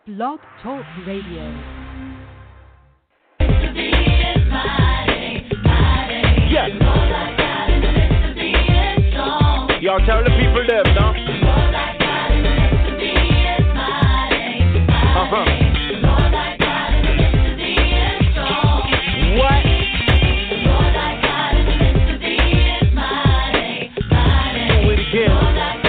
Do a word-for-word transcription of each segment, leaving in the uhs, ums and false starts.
Blog Talk Radio. Yes. Y'all tell the people them, no? Uh-huh. What? Do it again.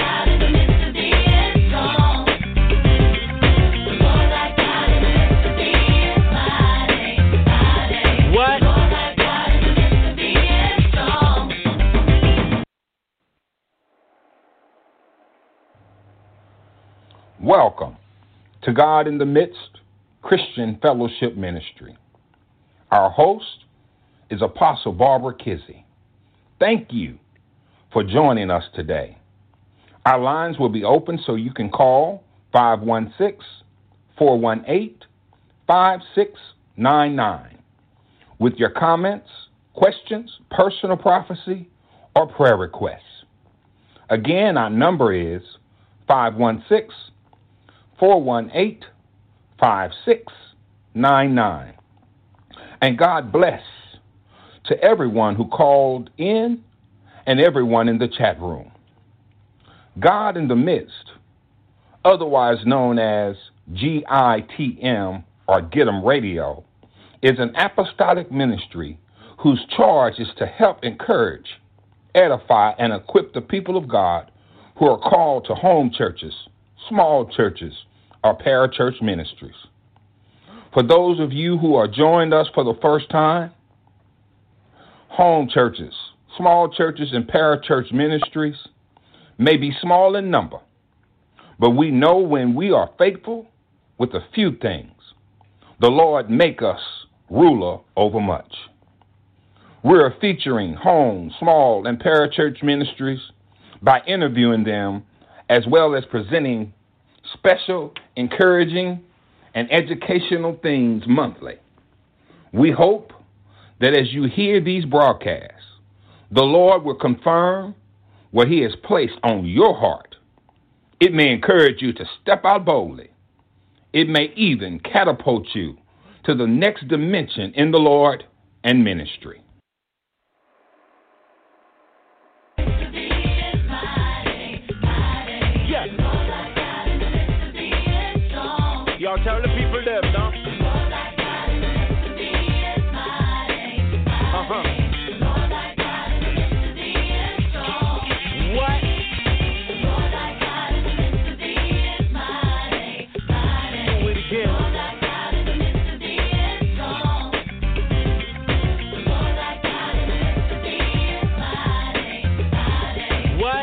What? Welcome to God in the Midst Christian Fellowship Ministry. Our host is Apostle Barbara Kizzie. Thank you for joining us today. Our lines will be open so you can call five one six, four one eight, five six nine nine with your comments, questions, personal prophecy, or prayer requests. Again, our number is five one six, four one eight, five six nine nine. And God bless to everyone who called in and everyone in the chat room. God in the Midst, otherwise known as G I T M or Get 'em Radio, is an apostolic ministry whose charge is to help encourage, edify, and equip the people of God who are called to home churches, small churches, or parachurch ministries. For those of you who are joining us for the first time, home churches, small churches, and parachurch ministries may be small in number, but we know when we are faithful with a few things, the Lord make us ruler over much. We're featuring home, small, and parachurch ministries by interviewing them as well as presenting special, encouraging, and educational things monthly. We hope that as you hear these broadcasts, the Lord will confirm what He has placed on your heart. It may encourage you to step out boldly. It may even catapult you to the next dimension in the Lord and ministry. Y'all tell the people them, no? Uh-huh. What? Do it again. What?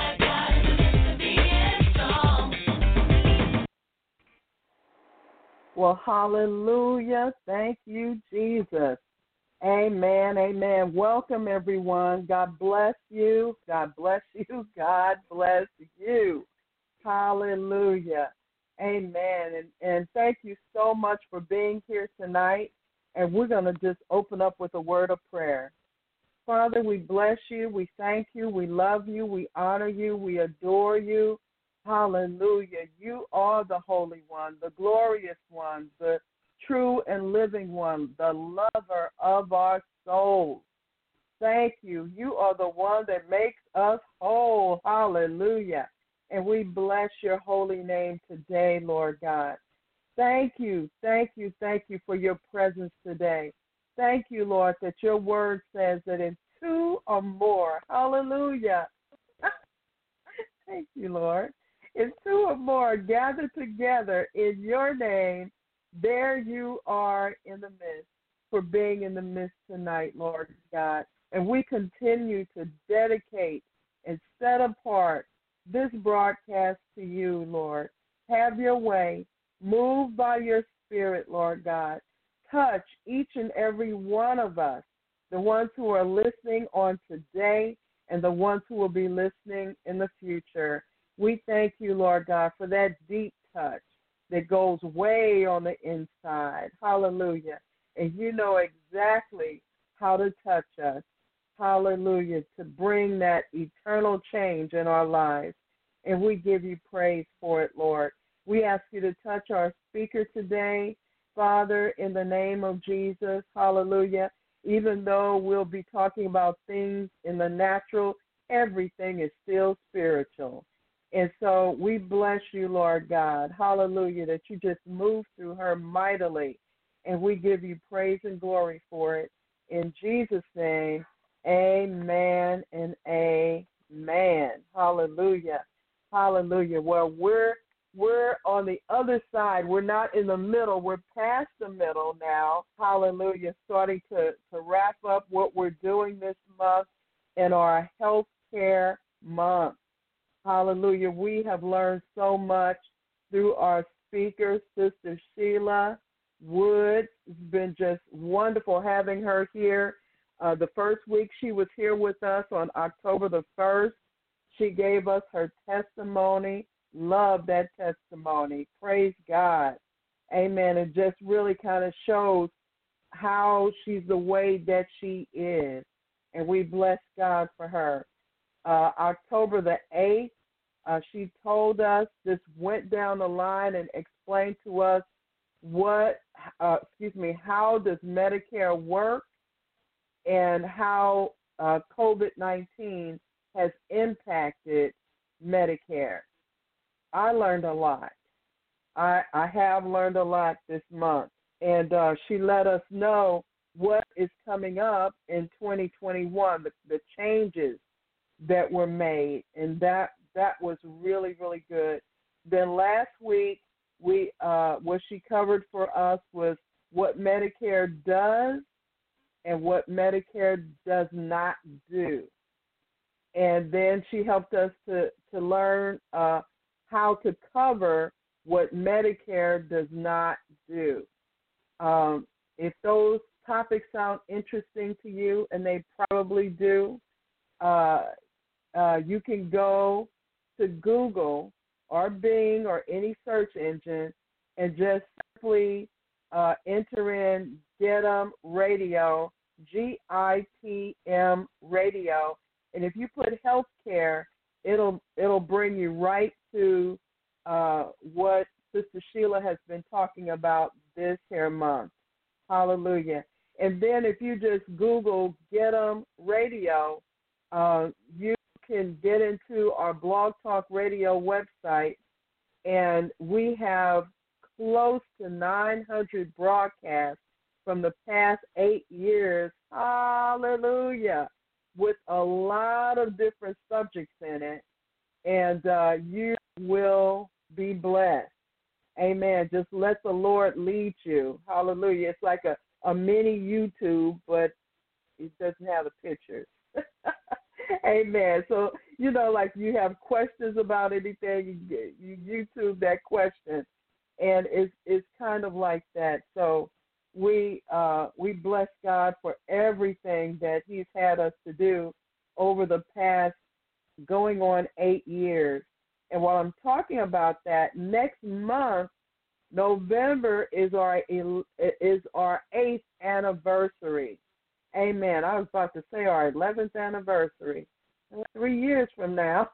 Well, hallelujah. Thank you, Jesus. Amen, amen. Welcome, everyone. God bless you. God bless you. God bless you. Hallelujah. Amen. And, and thank you so much for being here tonight. And we're going to just open up with a word of prayer. Father, we bless you. We thank you. We love you. We honor you. We adore you. Hallelujah. You are the Holy One, the glorious one, the true and living one, the lover of our souls. Thank you. You are the one that makes us whole. Hallelujah. And we bless your holy name today, Lord God. Thank you. Thank you. Thank you for your presence today. Thank you, Lord, that your word says that in two or more, hallelujah. Thank you, Lord. If two or more gather together in your name, there you are in the midst, for being in the midst tonight, Lord God. And we continue to dedicate and set apart this broadcast to you, Lord. Have your way. Move by your Spirit, Lord God. Touch each and every one of us, the ones who are listening on today and the ones who will be listening in the future. We thank you, Lord God, for that deep touch that goes way on the inside. Hallelujah. And you know exactly how to touch us. Hallelujah. To bring that eternal change in our lives. And we give you praise for it, Lord. We ask you to touch our speaker today, Father, in the name of Jesus. Hallelujah. Even though we'll be talking about things in the natural, everything is still spiritual. And so we bless you, Lord God. Hallelujah, that you just move through her mightily. And we give you praise and glory for it. In Jesus' name, amen and amen. Hallelujah. Hallelujah. Well, we're we're on the other side. We're not in the middle. We're past the middle now. Hallelujah. Starting to, to wrap up what we're doing this month in our health care month. Hallelujah. We have learned so much through our speaker, Sister Sheila Woods. It's been just wonderful having her here. Uh, the first week she was here with us on October the first. She gave us her testimony. Love that testimony. Praise God. Amen. It just really kind of shows how she's the way that she is. And we bless God for her. Uh, October the eighth, uh, she told us, just went down the line and explained to us what, uh, excuse me, how does Medicare work and how uh, COVID nineteen has impacted Medicare. I learned a lot. I, I have learned a lot this month. And uh, she let us know what is coming up in twenty twenty-one, the, the changes that were made. And that that was really, really good. Then last week, we uh, what she covered for us was what Medicare does and what Medicare does not do. And then she helped us to, to learn uh, how to cover what Medicare does not do. Um, if those topics sound interesting to you, and they probably do, uh, uh, you can go to Google or Bing or any search engine and just simply uh, enter in GITM Radio, G I T M Radio, and if you put healthcare, it'll it'll bring you right to uh, what Sister Sheila has been talking about this here month. Hallelujah. And then if you just Google GITM Radio, uh, you can get into our Blog Talk Radio website, and we have close to nine hundred broadcasts from the past eight years. Hallelujah. With a lot of different subjects in it, and uh, you will be blessed. Amen. Just let the Lord lead you. Hallelujah. It's like a, a mini YouTube, but it doesn't have the pictures. Amen. So, you know, like you have questions about anything, you, you YouTube that question, and it's, it's kind of like that. So we uh, we bless God for everything that he's had us to do over the past going on eight years. And while I'm talking about that, next month, November is our is our eighth anniversary. Amen. I was about to say our eleventh anniversary. Three years from now.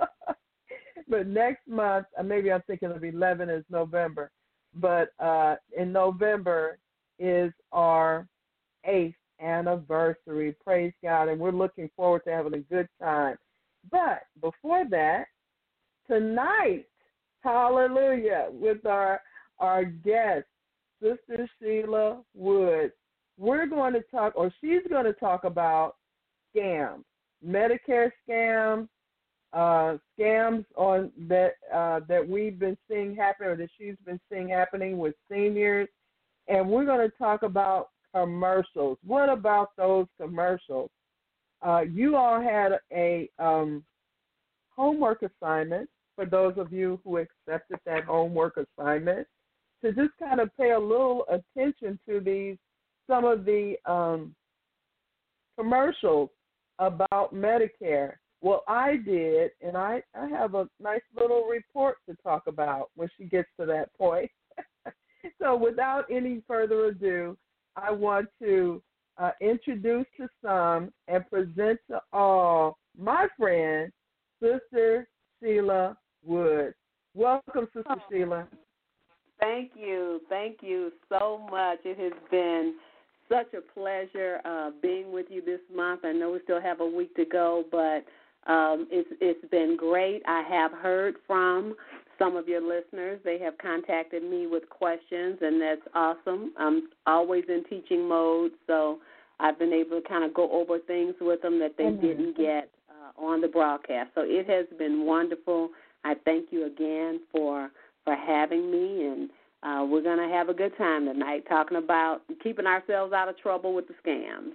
But next month, maybe I'm thinking of eleven is November. But uh, in November is our eighth anniversary. Praise God. And we're looking forward to having a good time. But before that, tonight, hallelujah, with our our guest, Sister Sheila Woods, we're going to talk, or she's going to talk about scams, Medicare scams, uh, scams on that uh, that we've been seeing happen, or that she's been seeing happening with seniors, and we're going to talk about commercials. What about those commercials? Uh, you all had a um, homework assignment, for those of you who accepted that homework assignment, to just kind of pay a little attention to these, some of the um, commercials about Medicare. Well, I did, and I, I have a nice little report to talk about when she gets to that point. So without any further ado, I want to uh, introduce to some and present to all my friend, Sister Sheila Woods. Welcome, Sister Sheila. Thank you. Thank you so much. It has been such a pleasure uh, being with you this month. I know we still have a week to go, but um, it's it's been great. I have heard from some of your listeners. They have contacted me with questions, and that's awesome. I'm always in teaching mode, so I've been able to kind of go over things with them that they mm-hmm. didn't get uh, on the broadcast. So it has been wonderful. I thank you again for for having me, and uh, we're going to have a good time tonight talking about keeping ourselves out of trouble with the scams.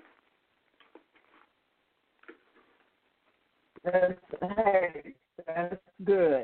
That's, hey, that's good.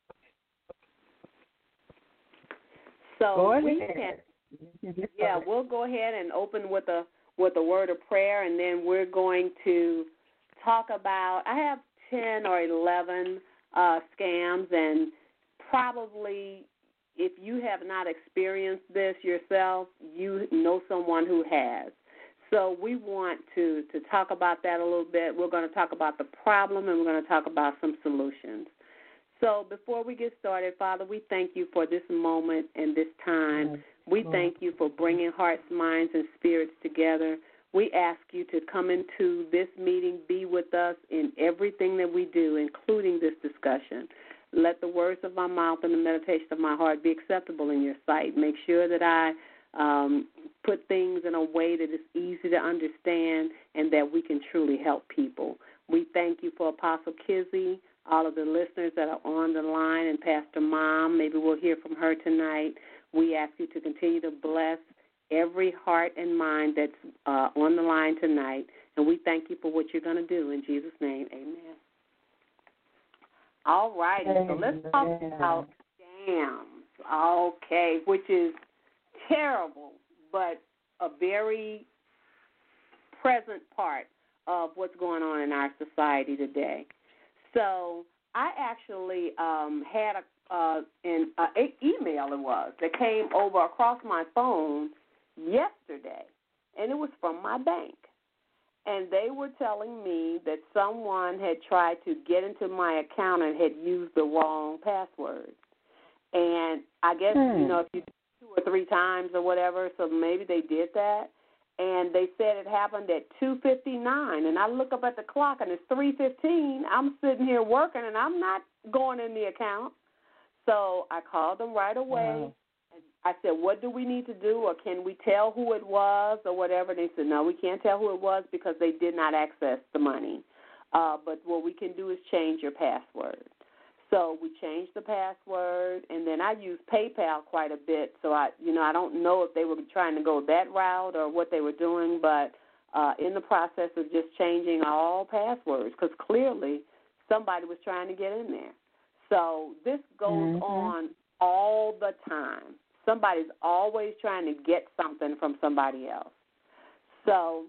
So go we ahead. can, yeah, we'll go ahead and open with a with a word of prayer, and then we're going to talk about. I have ten or eleven uh, scams, and probably if you have not experienced this yourself, you know someone who has. So we want to, to talk about that a little bit. We're going to talk about the problem, and we're going to talk about some solutions. So before we get started, Father, we thank you for this moment and this time. We thank you for bringing hearts, minds, and spirits together. We ask you to come into this meeting, be with us in everything that we do, including this discussion. Let the words of my mouth and the meditation of my heart be acceptable in your sight. Make sure that I um, put things in a way that is easy to understand and that we can truly help people. We thank you for Apostle Kizzy, all of the listeners that are on the line, and Pastor Mom. Maybe we'll hear from her tonight. We ask you to continue to bless every heart and mind that's uh, on the line tonight, and we thank you for what you're going to do. In Jesus' name, amen. All righty, so let's talk about scams, okay, which is terrible, but a very present part of what's going on in our society today. So I actually um, had a, uh, an uh, email, it was, that came over across my phone yesterday, and it was from my bank. And they were telling me that someone had tried to get into my account and had used the wrong password. And I guess, hmm. you know, if you do two or three times or whatever, so maybe they did that. And they said it happened at two fifty-nine. And I look up at the clock, and it's three fifteen. I'm sitting here working, and I'm not going in the account. So I called them right away. Wow. I said, what do we need to do, or can we tell who it was or whatever? And they said, no, we can't tell who it was because they did not access the money. Uh, but what we can do is change your password. So we changed the password, and then I use PayPal quite a bit. So I, you know, I don't know if they were trying to go that route or what they were doing, but uh, in the process of just changing all passwords, because clearly somebody was trying to get in there. So this goes mm-hmm. on all the time. Somebody's always trying to get something from somebody else. So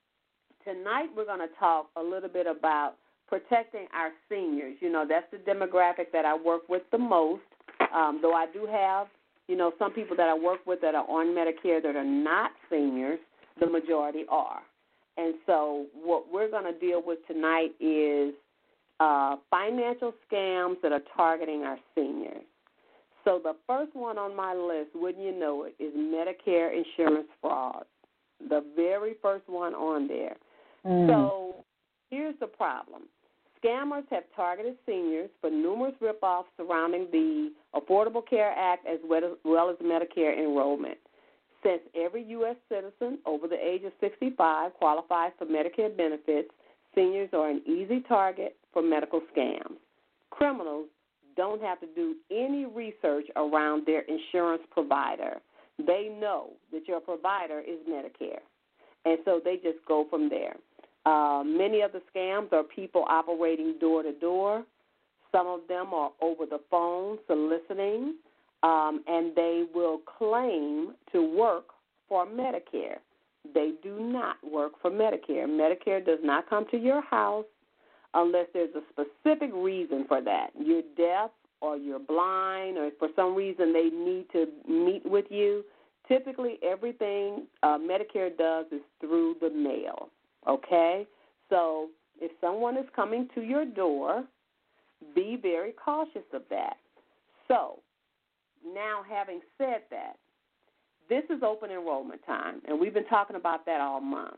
tonight we're going to talk a little bit about protecting our seniors. You know, that's the demographic that I work with the most, um, though I do have, you know, some people that I work with that are on Medicare that are not seniors. The majority are. And so what we're going to deal with tonight is uh, financial scams that are targeting our seniors. So the first one on my list, wouldn't you know it, is Medicare insurance fraud, the very first one on there. Mm. So here's the problem. Scammers have targeted seniors for numerous ripoffs surrounding the Affordable Care Act as well as Medicare enrollment. Since every U S citizen over the age of sixty-five qualifies for Medicare benefits, seniors are an easy target for medical scams. Criminals don't have to do any research around their insurance provider. They know that your provider is Medicare, and so they just go from there. Uh, many of the scams are people operating door-to-door. Some of them are over the phone soliciting, um, and they will claim to work for Medicare. They do not work for Medicare. Medicare does not come to your house unless there's a specific reason for that. You're deaf or you're blind or for some reason they need to meet with you. Typically everything uh, Medicare does is through the mail, okay? So if someone is coming to your door, be very cautious of that. So, now having said that, this is open enrollment time, and we've been talking about that all month.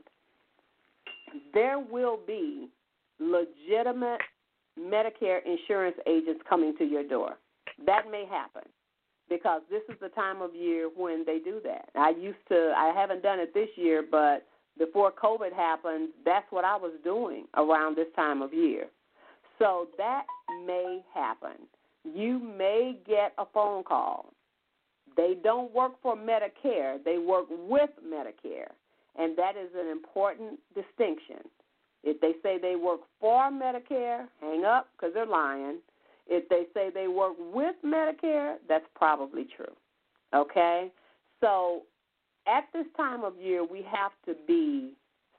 There will be legitimate Medicare insurance agents coming to your door. That may happen because this is the time of year when they do that. I used to, I haven't done it this year, but before COVID happened, that's what I was doing around this time of year. So that may happen. You may get a phone call. They don't work for Medicare. They work with Medicare, and that is an important distinction. If they say they work for Medicare, hang up because they're lying. If they say they work with Medicare, that's probably true, okay? So at this time of year, we have to be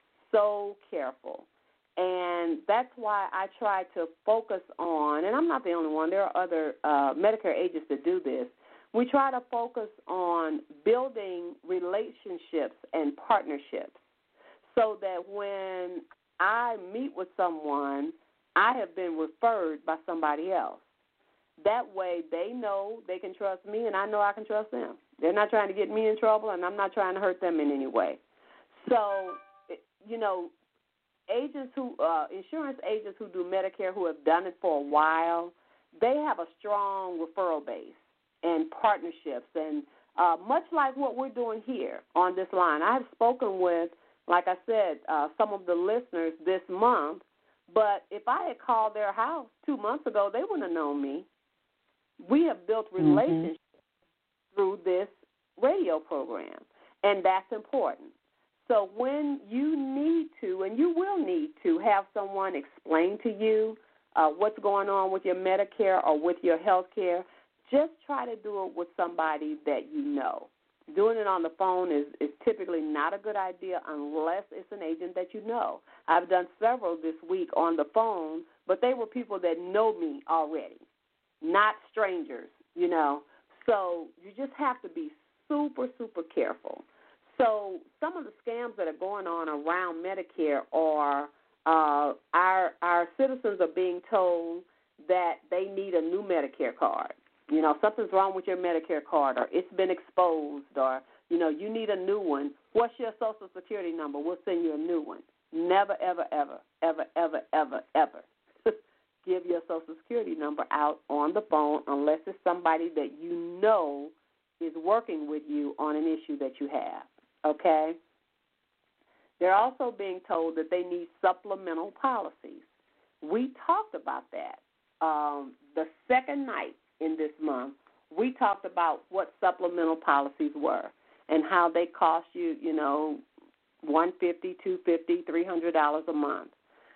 so careful, and that's why I try to focus on, and I'm not the only one. There are other uh, Medicare agents that do this. We try to focus on building relationships and partnerships so that when I meet with someone, I have been referred by somebody else. That way they know they can trust me, and I know I can trust them. They're not trying to get me in trouble, and I'm not trying to hurt them in any way. So, you know, agents who, uh, insurance agents who do Medicare who have done it for a while, they have a strong referral base and partnerships, and uh, much like what we're doing here on this line. I have spoken with, like I said, uh, some of the listeners this month, but if I had called their house two months ago, they wouldn't have known me. We have built relationships mm-hmm. through this radio program, and that's important. So when you need to, and you will need to, have someone explain to you uh, what's going on with your Medicare or with your health care, just try to do it with somebody that you know. Doing it on the phone is, is typically not a good idea unless it's an agent that you know. I've done several this week on the phone, but they were people that know me already, not strangers, you know. So you just have to be super, super careful. So some of the scams that are going on around Medicare are uh, our our citizens are being told that they need a new Medicare card. You know, something's wrong with your Medicare card, or it's been exposed, or, you know, you need a new one. What's your Social Security number? We'll send you a new one. Never, ever, ever, ever, ever, ever, ever give your Social Security number out on the phone unless it's somebody that you know is working with you on an issue that you have, okay? They're also being told that they need supplemental policies. We talked about that um, the second night in this month. We talked about what supplemental policies were and how they cost you, you know, one hundred fifty dollars, two hundred fifty dollars, three hundred dollars a month.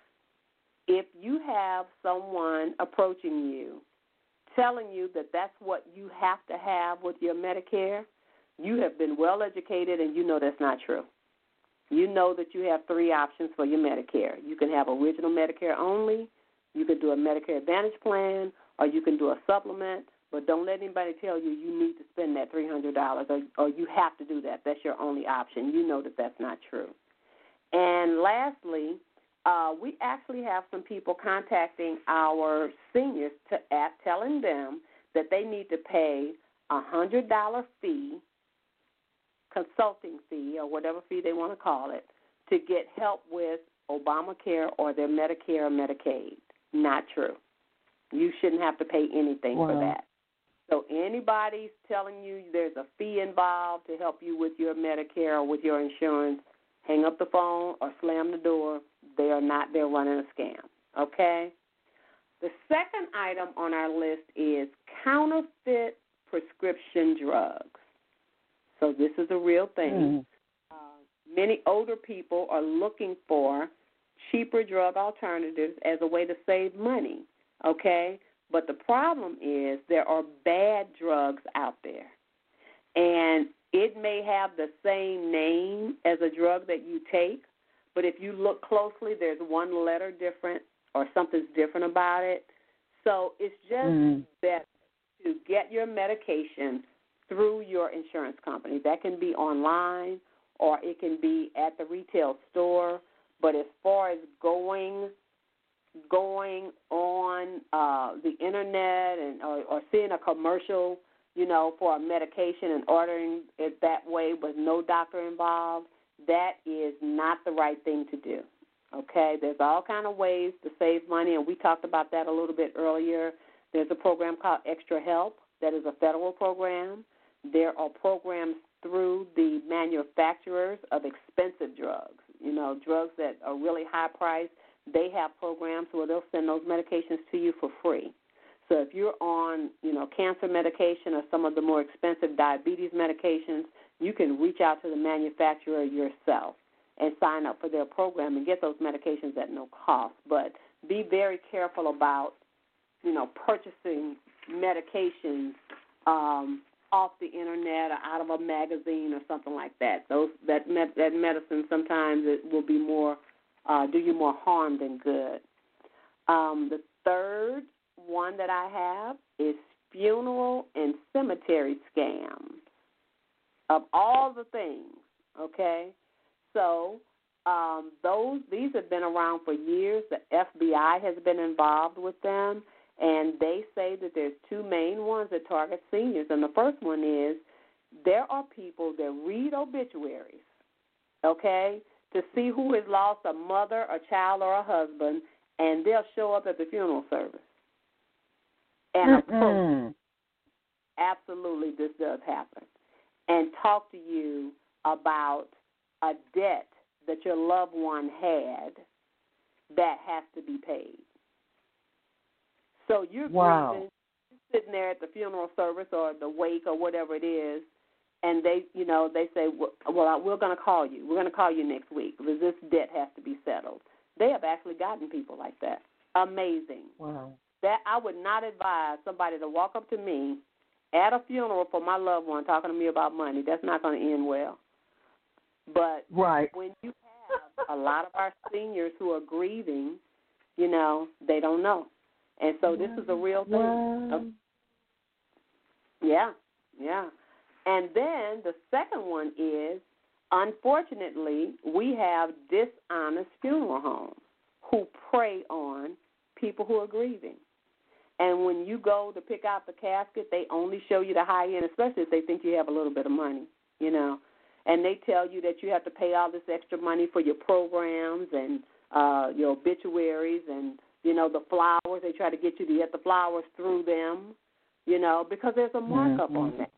If you have someone approaching you telling you that that's what you have to have with your Medicare, you have been well educated and you know that's not true. You know that you have three options for your Medicare. You can have original Medicare only, you can do a Medicare Advantage plan, or you can do a supplement, but don't let anybody tell you you need to spend that three hundred dollars or, or you have to do that. That's your only option. You know that that's not true. And lastly, uh, we actually have some people contacting our seniors to at, telling them that they need to pay a one hundred dollars fee, consulting fee, or whatever fee they want to call it, to get help with Obamacare or their Medicare or Medicaid. Not true. You shouldn't have to pay anything wow. for that. So anybody's telling you there's a fee involved to help you with your Medicare or with your insurance, hang up the phone or slam the door. They are not, they're running a scam, okay? The second item on our list is counterfeit prescription drugs. So this is a real thing. Mm. Uh, many older people are looking for cheaper drug alternatives as a way to save money. Okay, but the problem is there are bad drugs out there, and it may have the same name as a drug that you take, but if you look closely, there's one letter different or something's different about it. So it's just mm. better to get your medication through your insurance company. That can be online or it can be at the retail store, but as far as going going on uh, the internet and or, or seeing a commercial, you know, for a medication and ordering it that way with no doctor involved, that is not the right thing to do. Okay, there's all kind of ways to save money, and we talked about that a little bit earlier. There's a program called Extra Help that is a federal program. There are programs through the manufacturers of expensive drugs, you know, drugs that are really high priced. They have programs where they'll send those medications to you for free. So if you're on, you know, cancer medication or some of the more expensive diabetes medications, you can reach out to the manufacturer yourself and sign up for their program and get those medications at no cost. But be very careful about, you know, purchasing medications um, off the internet or out of a magazine or something like that. Those that med- that medicine sometimes it will be more uh, do you more harm than good. Um, the third one that I have is funeral and cemetery scams. Of all the things, okay. So um, those these have been around for years. The F B I has been involved with them, and they say that there's two main ones that target seniors. And the first one is there are people that read obituaries, okay, to see who has lost a mother, a child, or a husband, and they'll show up at the funeral service. And approach. Absolutely, this does happen. And talk to you about a debt that your loved one had that has to be paid. So you're wow. grieving, you're sitting there at the funeral service or the wake or whatever it is, and they, you know, they say, well, we're going to call you. We're going to call you next week because this debt has to be settled. They have actually gotten people like that. Amazing. Wow. That I would not advise somebody to walk up to me at a funeral for my loved one talking to me about money. That's not going to end well. But right. when you have a lot of our seniors who are grieving, you know, they don't know. And so this is a real thing. Wow. Yeah, yeah. And then the second one is, unfortunately, we have dishonest funeral homes who prey on people who are grieving. And when you go to pick out the casket, they only show you the high end, especially if they think you have a little bit of money, you know. And they tell you that you have to pay all this extra money for your programs and uh, your obituaries and, you know, the flowers. They try to get you to get the flowers through them, you know, because there's a markup mm-hmm. on that.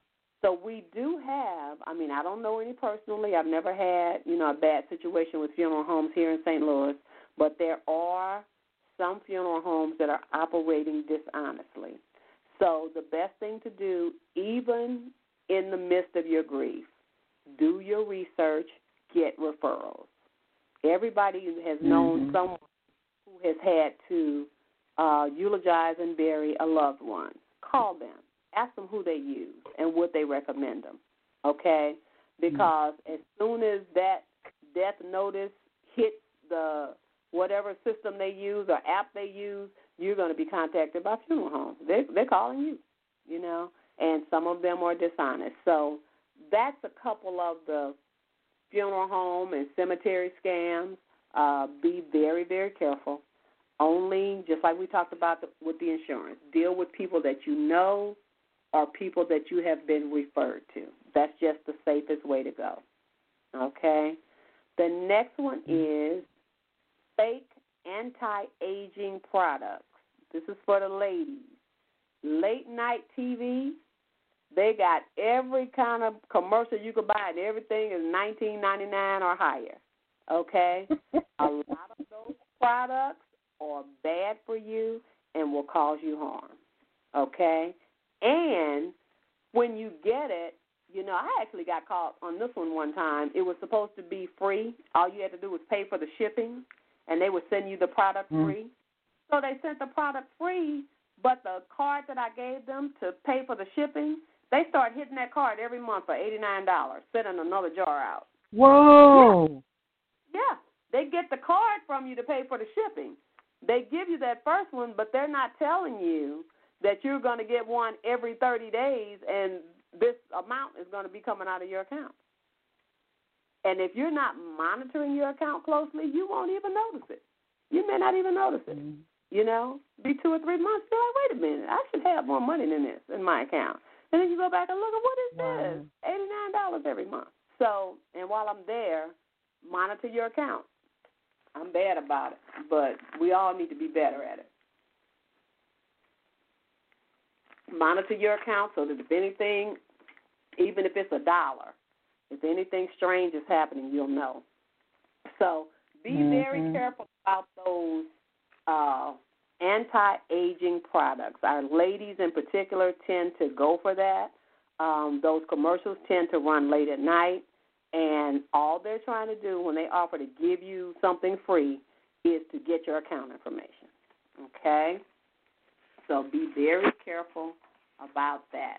So we do have, I mean, I don't know any personally. I've never had, you know, a bad situation with funeral homes here in Saint Louis, but there are some funeral homes that are operating dishonestly. So the best thing to do, even in the midst of your grief, do your research, get referrals. Everybody has known mm-hmm. someone who has had to uh, eulogize and bury a loved one. Call them. Ask them who they use and would they recommend them, okay? Because mm-hmm. as soon as that death notice hits the whatever system they use or app they use, you're going to be contacted by funeral homes. They, they're calling you, you know, and some of them are dishonest. So that's a couple of the funeral home and cemetery scams. Uh, be very, very careful. Only, just like we talked about the, with the insurance, deal with people that you know or people that you have been referred to. That's just the safest way to go, okay? The next one is fake anti-aging products. This is for the ladies. Late night T V, they got every kind of commercial you could buy, and everything is nineteen ninety-nine or higher, okay? A lot of those products are bad for you and will cause you harm, okay? And when you get it, you know, I actually got caught on this one one time. It was supposed to be free. All you had to do was pay for the shipping, and they would send you the product mm. free. So they sent the product free, but the card that I gave them to pay for the shipping, they started hitting that card every month for eighty-nine dollars, sending another jar out. Whoa. Yeah. yeah. They get the card from you to pay for the shipping. They give you that first one, but they're not telling you that you're going to get one every thirty days and this amount is going to be coming out of your account. And if you're not monitoring your account closely, you won't even notice it. You may not even notice it. Mm-hmm. You know, be two or three months. You're like, wait a minute, I should have more money than this in my account. And then you go back and look at what is wow. this? eighty-nine dollars every month. So, and while I'm there, monitor your account. I'm bad about it, but we all need to be better at it. Monitor your account so that if anything, even if it's a dollar, if anything strange is happening, you'll know. So be mm-hmm. very careful about those uh, anti-aging products. Our ladies in particular tend to go for that. Um, those commercials tend to run late at night, and all they're trying to do when they offer to give you something free is to get your account information, okay? So be very careful about that.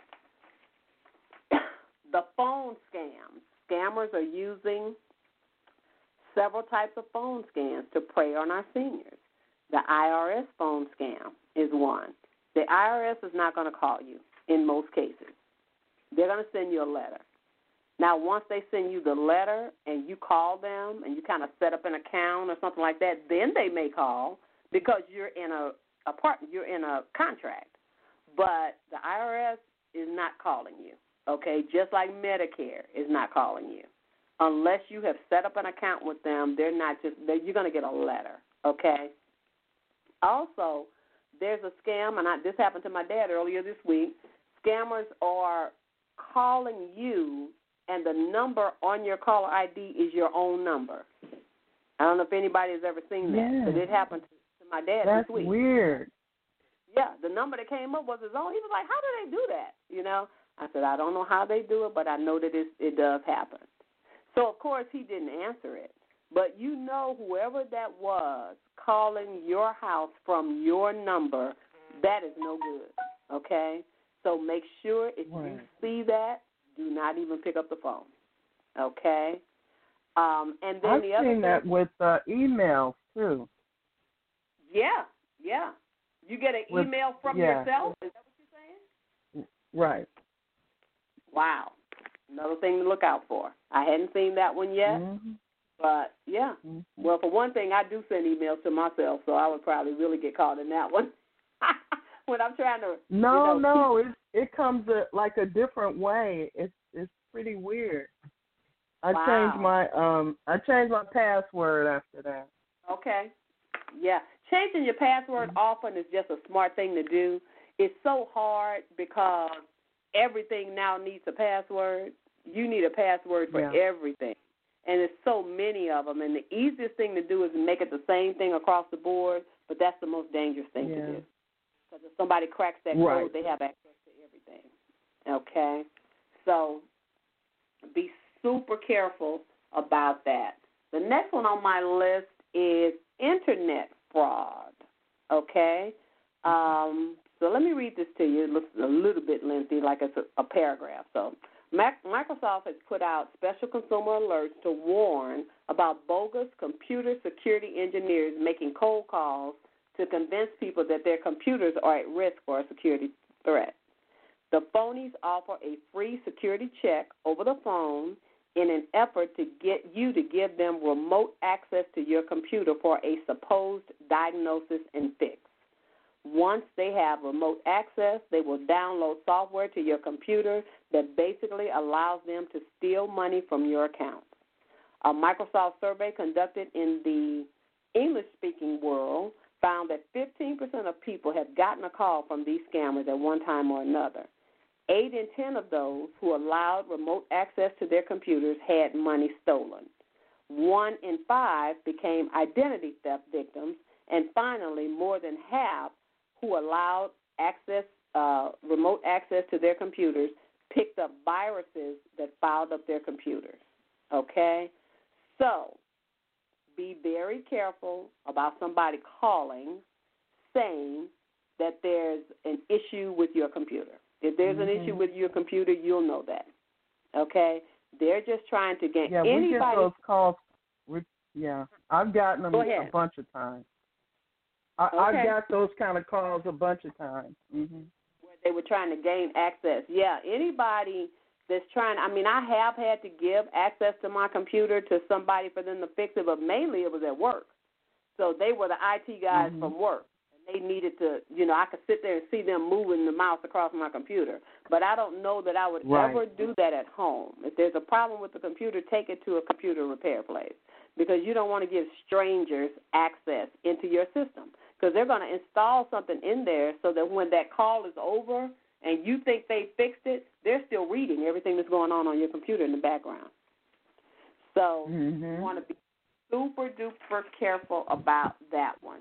The phone scams. Scammers are using several types of phone scams to prey on our seniors. The I R S phone scam is one. The I R S is not going to call you in most cases. They're going to send you a letter. Now, once they send you the letter and you call them and you kind of set up an account or something like that, then they may call because you're in a, a part, you're in a contract. But the I R S is not calling you, okay? Just like Medicare is not calling you. Unless you have set up an account with them, they're not just, they're, you're going to get a letter, okay? Also, there's a scam, and I, this happened to my dad earlier this week. Scammers are calling you, and the number on your caller I D is your own number. I don't know if anybody has ever seen that, yeah. but it happened to, to my dad That's this week. That's weird. Yeah, the number that came up was his own. He was like, how do they do that? You know? I said, I don't know how they do it, but I know that it, it does happen. So, of course, he didn't answer it. But you know whoever that was calling your house from your number, that is no good, okay? So make sure if right. you see that, do not even pick up the phone, okay? Um, and then I've the other seen thing, that with uh, emails, too. Yeah, yeah. You get an with, email from yeah. yourself? Is that what you're saying? Right. Wow. Another thing to look out for. I hadn't seen that one yet, mm-hmm. but, yeah. Mm-hmm. Well, for one thing, I do send emails to myself, so I would probably really get caught in that one when I'm trying to, No, you know, no, it it comes a, like a different way. It's it's pretty weird. I wow. changed my um I changed my password after that. Okay. Yeah. Changing your password mm-hmm. often is just a smart thing to do. It's so hard because everything now needs a password. You need a password for yeah. everything. And there's so many of them. And the easiest thing to do is make it the same thing across the board, but that's the most dangerous thing yeah. to do. Because if somebody cracks that right. code, they have access to everything. Okay? So be super careful about that. The next one on my list is internet fraud. Okay? Um, so let me read this to you. It looks a little bit lengthy, like it's a, a paragraph. So Mac, Microsoft has put out special consumer alerts to warn about bogus computer security engineers making cold calls to convince people that their computers are at risk for a security threat. The phonies offer a free security check over the phone in an effort to get you to give them remote access to your computer for a supposed diagnosis and fix. Once they have remote access, they will download software to your computer that basically allows them to steal money from your account. A Microsoft survey conducted in the English-speaking world found that fifteen percent of people have gotten a call from these scammers at one time or another. Eight in ten of those who allowed remote access to their computers had money stolen. One in five became identity theft victims, and finally, more than half who allowed access, uh, remote access to their computers picked up viruses that fouled up their computers. Okay? So, be very careful about somebody calling saying that there's an issue with your computer. If there's mm-hmm. an issue with your computer, you'll know that. Okay? They're just trying to gain yeah, anybody. we get those calls. With, yeah, I've gotten them Go a ahead. bunch of times. I, okay. I've got those kind of calls a bunch of times. Mm-hmm. Where they were trying to gain access. Yeah, anybody that's trying, I mean, I have had to give access to my computer to somebody for them to fix it, but mainly it was at work. So they were the I T guys mm-hmm. from work. They needed to, you know, I could sit there and see them moving the mouse across my computer. But I don't know that I would right. ever do that at home. If there's a problem with the computer, take it to a computer repair place, because you don't want to give strangers access into your system, because they're going to install something in there so that when that call is over and you think they fixed it, they're still reading everything that's going on on your computer in the background. So mm-hmm. you want to be super duper careful about that one.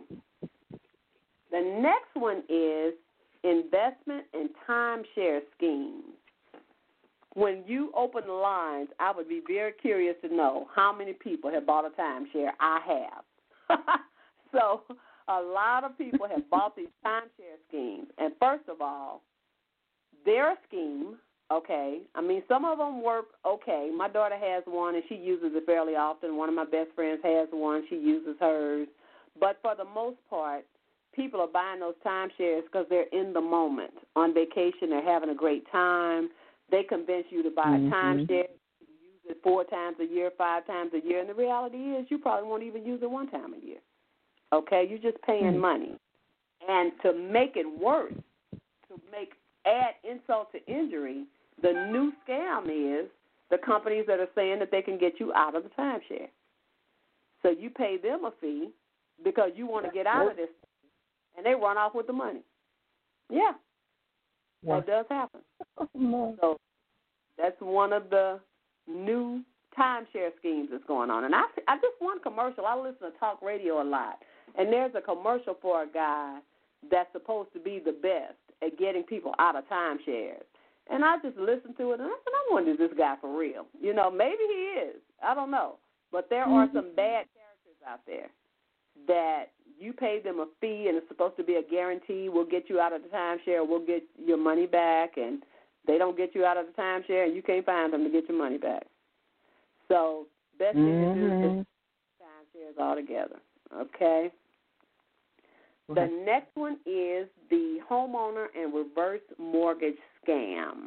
The next one is investment and timeshare schemes. When you open the lines, I would be very curious to know how many people have bought a timeshare. I have. So a lot of people have bought these timeshare schemes. And first of all, their scheme, okay, I mean, some of them work okay. My daughter has one, and she uses it fairly often. One of my best friends has one. She uses hers. But for the most part, people are buying those timeshares because they're in the moment. On vacation, they're having a great time. They convince you to buy mm-hmm. a timeshare, use it four times a year, five times a year, and the reality is you probably won't even use it one time a year. Okay? You're just paying mm-hmm. money. And to make it worse, to make add insult to injury, the new scam is the companies that are saying that they can get you out of the timeshare. So you pay them a fee because you want to get out of this, and they run off with the money. Yeah, that does happen. So that's one of the new timeshare schemes that's going on. And I, I just one commercial. I listen to talk radio a lot, and there's a commercial for a guy that's supposed to be the best at getting people out of timeshares. And I just listened to it, and I said, I wonder, is this guy for real? You know, maybe he is. I don't know. But there are some bad characters out there that you pay them a fee, and it's supposed to be a guarantee. We'll get you out of the timeshare. We'll get your money back, and they don't get you out of the timeshare, and you can't find them to get your money back. So best thing mm-hmm. to do is timeshares altogether, okay? Okay. The next one is the homeowner and reverse mortgage scam.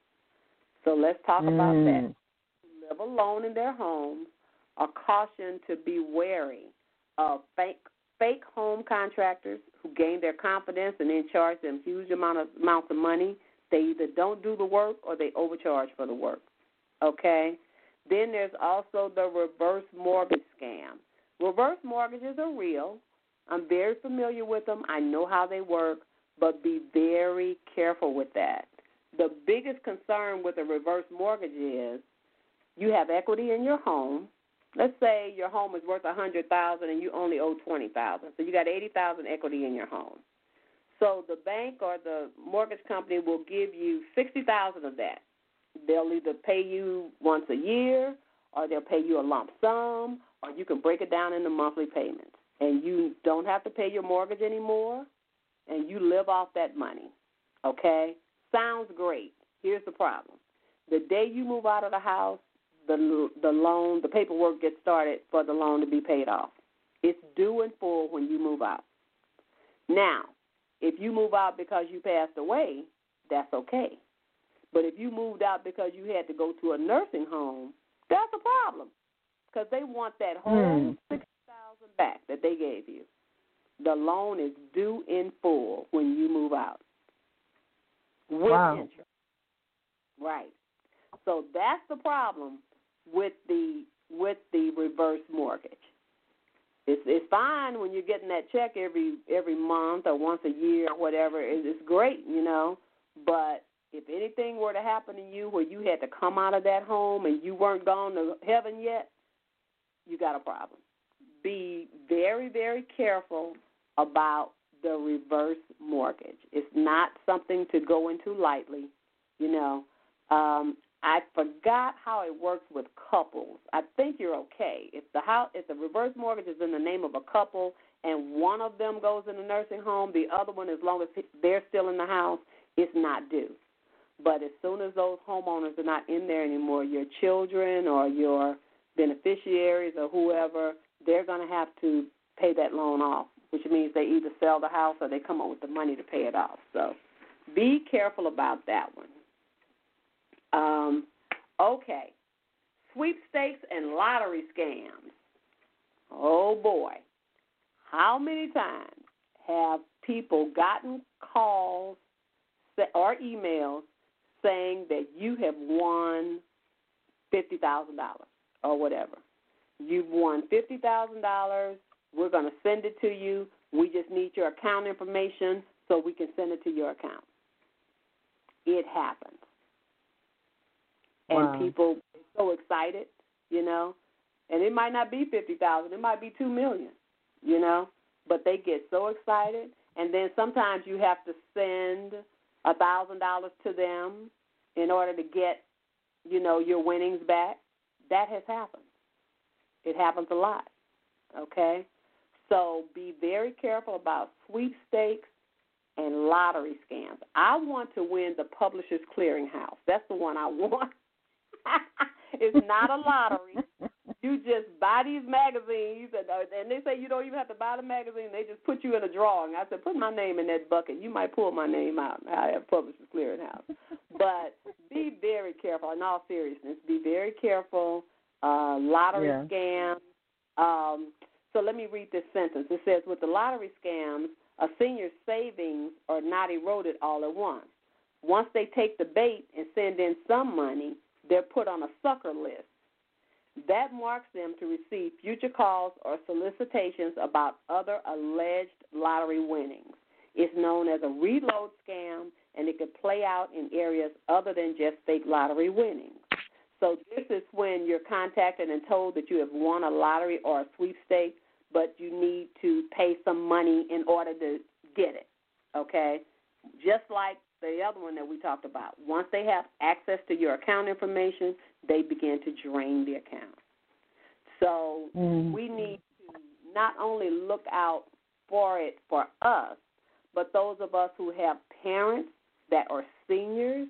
So let's talk mm. about that. Who live alone in their homes are cautioned to be wary of fake fake home contractors who gain their confidence and then charge them huge amount of amounts of money. They either don't do the work or they overcharge for the work. Okay? Then there's also the reverse mortgage scam. Reverse mortgages are real. I'm very familiar with them. I know how they work, but be very careful with that. The biggest concern with a reverse mortgage is you have equity in your home. Let's say your home is worth one hundred thousand dollars and you only owe twenty thousand dollars. So you got eighty thousand dollars equity in your home. So the bank or the mortgage company will give you sixty thousand dollars of that. They'll either pay you once a year, or they'll pay you a lump sum, or you can break it down into monthly payments. And you don't have to pay your mortgage anymore, and you live off that money, okay? Sounds great. Here's the problem. The day you move out of the house, the the loan, the paperwork gets started for the loan to be paid off. It's due in full when you move out. Now, if you move out because you passed away, that's okay. But if you moved out because you had to go to a nursing home, that's a problem, because they want that whole mm. six thousand back that they gave you. The loan is due in full when you move out with wow. interest. Right. So that's the problem with the with the reverse mortgage. It's it's fine when you're getting that check every every month or once a year or whatever. It's great, you know. But if anything were to happen to you where you had to come out of that home and you weren't gone to heaven yet, you got a problem. Be very, very careful about the reverse mortgage. It's not something to go into lightly, you know. Um, I forgot how it works with couples. I think you're okay. If the house, if the reverse mortgage is in the name of a couple and one of them goes in a nursing home, the other one, as long as they're still in the house, it's not due. But as soon as those homeowners are not in there anymore, your children or your beneficiaries or whoever, they're going to have to pay that loan off, which means they either sell the house or they come up with the money to pay it off. So be careful about that one. Um, okay, sweepstakes and lottery scams. Oh, boy. How many times have people gotten calls or emails saying that you have won fifty thousand dollars or whatever? You've won fifty thousand dollars. We're going to send it to you. We just need your account information so we can send it to your account. It happens. Wow. And people are so excited, you know. And it might not be fifty thousand dollars. It might be two million dollars, you know. But they get so excited. And then sometimes you have to send one thousand dollars to them in order to get, you know, your winnings back. That has happened. It happens a lot, okay? So be very careful about sweepstakes and lottery scams. I want to win the Publishers Clearinghouse. That's the one I want. It's not a lottery. You just buy these magazines, and, and they say you don't even have to buy the magazine. They just put you in a drawing. I said, put my name in that bucket. You might pull my name out. I have Publishers Clearinghouse. But be very careful. In all seriousness, be very careful. Uh, lottery yeah. scams. Um, so let me read this sentence. It says, with the lottery scams, a senior's savings are not eroded all at once. Once they take the bait and send in some money, they're put on a sucker list. That marks them to receive future calls or solicitations about other alleged lottery winnings. It's known as a reload scam, and it could play out in areas other than just fake lottery winnings. So this is when you're contacted and told that you have won a lottery or a sweepstake, but you need to pay some money in order to get it, okay? Just like the other one that we talked about. Once they have access to your account information, they begin to drain the account. So mm. we need to not only look out for it for us, but those of us who have parents that are seniors,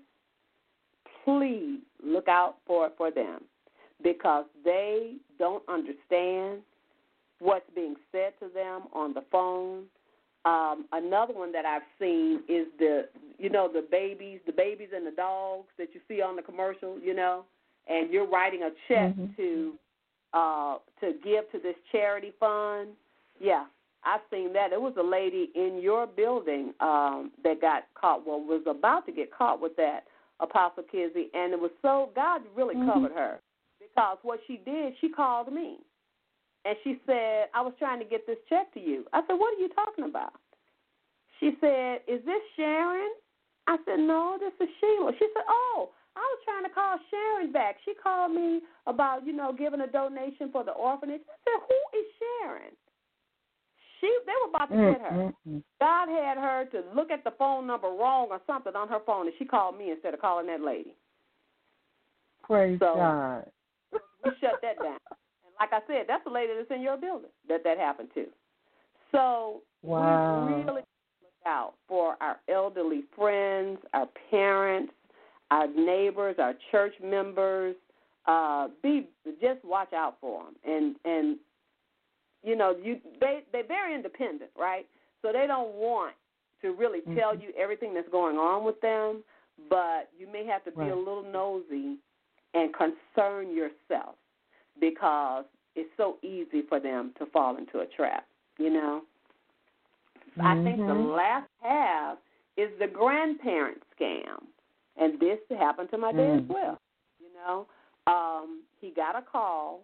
please look out for for them, because they don't understand what's being said to them on the phone. Um, another one that I've seen is the, you know, the babies, the babies and the dogs that you see on the commercial, you know, and you're writing a check mm-hmm. to uh, to give to this charity fund. Yeah, I've seen that. There was a lady in your building um, that got caught, well, was about to get caught with that, Apostle Kizzy, and it was so, God really mm-hmm. covered her, because what she did, she called me. And she said, I was trying to get this check to you. I said, what are you talking about? She said, is this Sharon? I said, no, this is Sheila. She said, oh, I was trying to call Sharon back. She called me about, you know, giving a donation for the orphanage. I said, who is Sharon? She, they were about to get her. Mm-hmm. God had her to look at the phone number wrong or something on her phone, and she called me instead of calling that lady. Praise so, God. We shut that down. Like I said, that's the lady that's in your building that that happened to. So wow. we really look out for our elderly friends, our parents, our neighbors, our church members. Uh, be just watch out for them, and and you know you they they're very independent, right? So they don't want to really mm-hmm. tell you everything that's going on with them, but you may have to be right. a little nosy and concern yourself, because it's so easy for them to fall into a trap, you know. Mm-hmm. I think the last half is the grandparent scam, and this happened to my dad mm. as well, you know. Um, he got a call,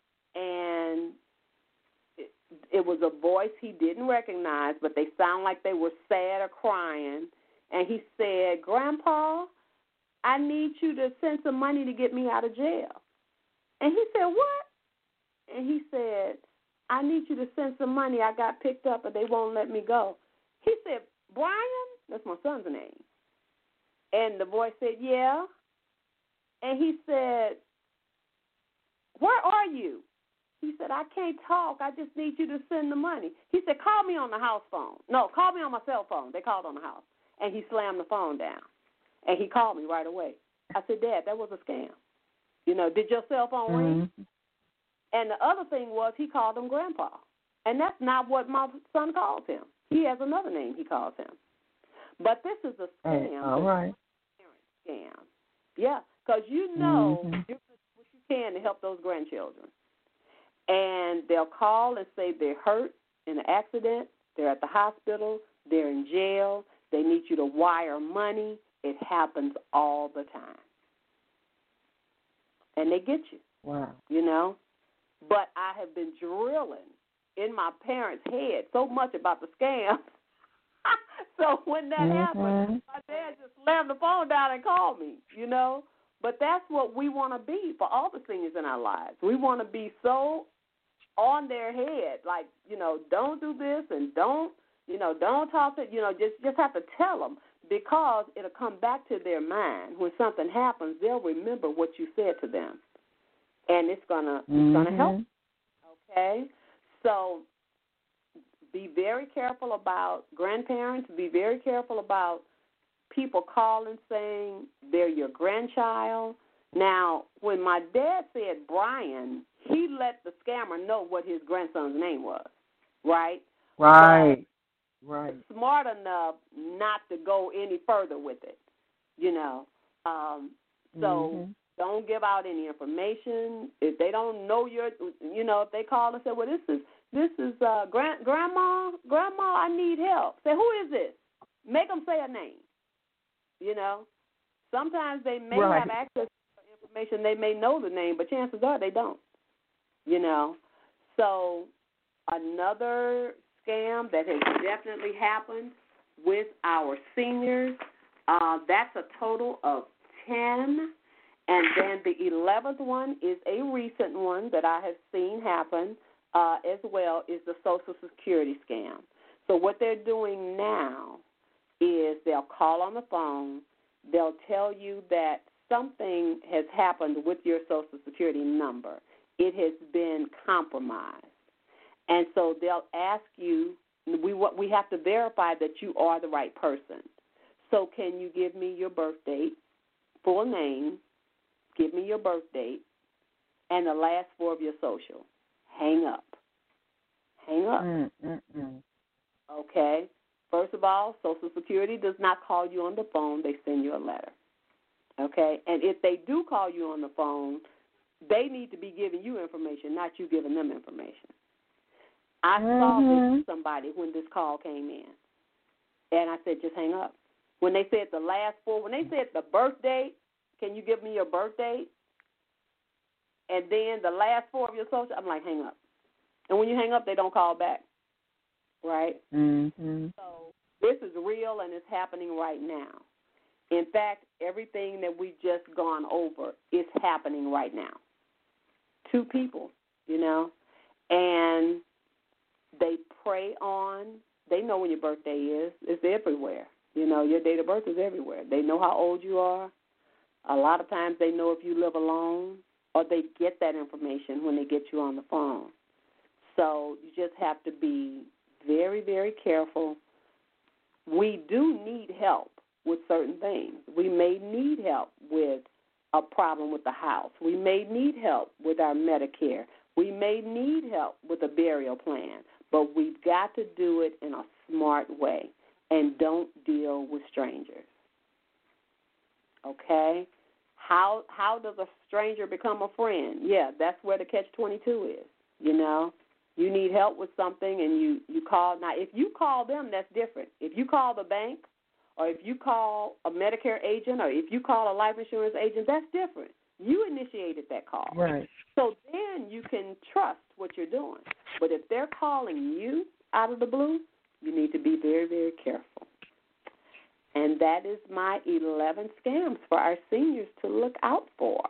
and it, it was a voice he didn't recognize, but they sound like they were sad or crying, and he said, Grandpa, I need you to send some money to get me out of jail. And he said, what? And he said, I need you to send some money. I got picked up, and they won't let me go. He said, Brian? That's my son's name. And the voice said, yeah. And he said, where are you? He said, I can't talk. I just need you to send the money. He said, call me on the house phone. No, call me on my cell phone. They called on the house. And he slammed the phone down. And he called me right away. I said, Dad, that was a scam. You know, did your cell phone ring? Mm-hmm. And the other thing was he called him Grandpa. And that's not what my son calls him. He has another name he calls him. But this is a scam. Hey, all right. Scam. Yeah, because you know mm-hmm. you do what you can to help those grandchildren. And they'll call and say they're hurt in an accident, they're at the hospital, they're in jail, they need you to wire money. It happens all the time. And they get you. Wow. You know? But I have been drilling in my parents' head so much about the scam. So when that mm-hmm. happened, my dad just slammed the phone down and called me, you know? But that's what we want to be for all the seniors in our lives. We want to be so on their head, like, you know, don't do this and don't, you know, don't talk to, you know, just, just have to tell them, because it'll come back to their mind. When something happens, they'll remember what you said to them. And it's going to mm-hmm. it's gonna help, okay? So be very careful about grandparents. Be very careful about people calling saying they're your grandchild. Now, when my dad said Brian, he let the scammer know what his grandson's name was, right? Right, but right. Smart enough not to go any further with it, you know. Um, so mm-hmm. don't give out any information. If they don't know your, you know, if they call and say, well, this is, This is uh, grand, grandma, grandma, I need help. Say, who is this? Make them say a name, you know. Sometimes they may right. have access to information. They may know the name, but chances are they don't, you know. So another scam that has definitely happened with our seniors, uh, that's a total of ten. And then the eleventh one is a recent one that I have seen happen. Uh, as well is the Social Security scam. So what they're doing now is they'll call on the phone. They'll tell you that something has happened with your Social Security number. It has been compromised. And so they'll ask you, we we have to verify that you are the right person. So can you give me your birth date, full name, give me your birth date, and the last four of your social. Hang up. Hang up. Mm, mm, mm. Okay? First of all, Social Security does not call you on the phone. They send you a letter. Okay? And if they do call you on the phone, they need to be giving you information, not you giving them information. I mm-hmm. saw this with somebody when this call came in. And I said, just hang up. When they said the last four, when they said the birth date, can you give me your birth date? And then the last four of your social, I'm like, hang up. And when you hang up, they don't call back, right? Mm-hmm. So this is real, and it's happening right now. In fact, everything that we've just gone over is happening right now. Two people, you know, and they prey on, they know when your birthday is. It's everywhere. You know, your date of birth is everywhere. They know how old you are. A lot of times they know if you live alone, or they get that information when they get you on the phone. So you just have to be very, very careful. We do need help with certain things. We may need help with a problem with the house. We may need help with our Medicare. We may need help with a burial plan. But we've got to do it in a smart way, and don't deal with strangers. Okay? How how does a stranger become a friend? Yeah, that's where the catch twenty-two is, you know. You need help with something and you, you call. Now, if you call them, that's different. If you call the bank or if you call a Medicare agent or if you call a life insurance agent, that's different. You initiated that call. Right. So then you can trust what you're doing. But if they're calling you out of the blue, you need to be very, very careful. And that is my eleven scams for our seniors to look out for.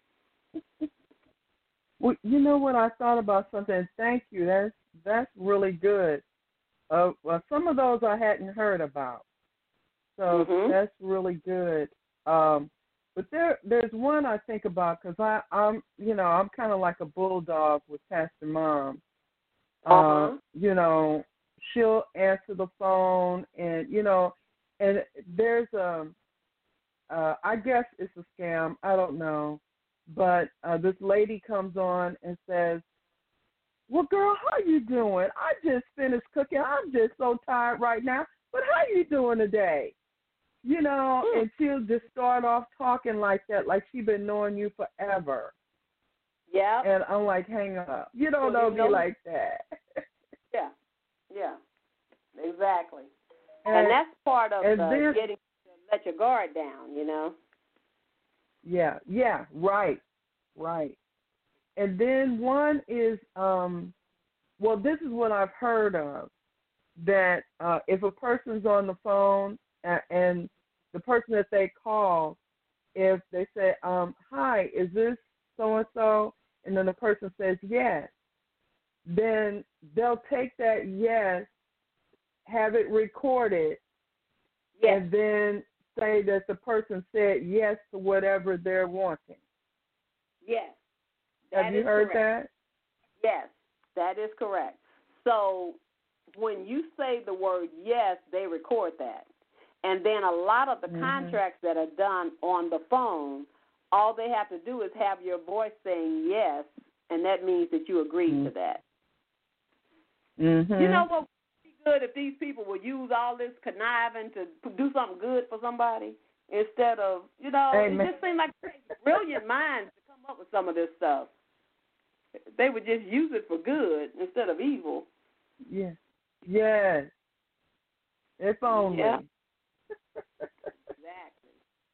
Well, you know what? I thought about something. Thank you. That's that's really good. Uh, well, some of those I hadn't heard about, so mm-hmm. that's really good. Um, but there there's one I think about because I I'm you know I'm kind of like a bulldog with Pastor Mom. Uh-huh. Uh, you know, she'll answer the phone, and you know. And there's a, uh, I guess it's a scam. I don't know. But uh, this lady comes on and says, well, girl, how you doing? I just finished cooking. I'm just so tired right now. But how you doing today? You know, Mm. and she'll just start off talking like that, like she's been knowing you forever. Yeah. And I'm like, hang up. You don't well, know you me know, like that. Yeah. Yeah, exactly. And, and that's part of and the then, getting to let your guard down, you know. Yeah, yeah, right, right. And then one is, um, well, this is what I've heard of, that uh, if a person's on the phone and, and the person that they call, if they say, um, hi, is this so-and-so? And then the person says yes, then they'll take that yes, have it recorded, Yes. and then say that the person said yes to whatever they're wanting. Yes. Have That you is heard correct. that? Yes, that is correct. So when you say the word yes, they record that. And then a lot of the Mm-hmm. contracts that are done on the phone, all they have to do is have your voice saying yes, and that means that you agreed Mm-hmm. to that. Mm-hmm. You know what would be good if these people would use all this conniving to do something good for somebody instead of, you know, Amen. it just seems like brilliant minds to come up with some of this stuff. They would just use it for good instead of evil. Yeah. Yes. If only. Yeah. Exactly.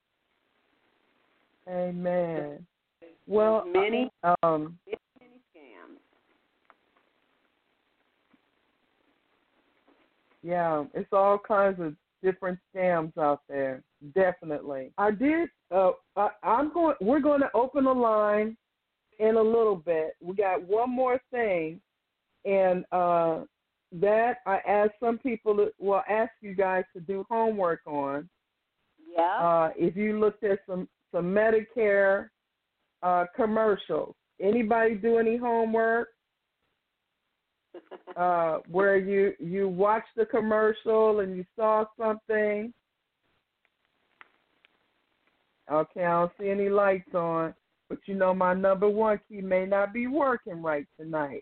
Amen. Well, many, um, many, many scams. yeah, it's all kinds of different scams out there. Definitely. I did. Uh, I, I'm going. We're going to open a line in a little bit. We got one more thing, and uh, that I asked some people. To, well, ask you guys to do homework on. Yeah. Uh, if you looked at some some Medicare uh, commercials, anybody do any homework? Uh, where you you watched the commercial and you saw something. Okay, I don't see any lights on, but you know my number one key may not be working right tonight.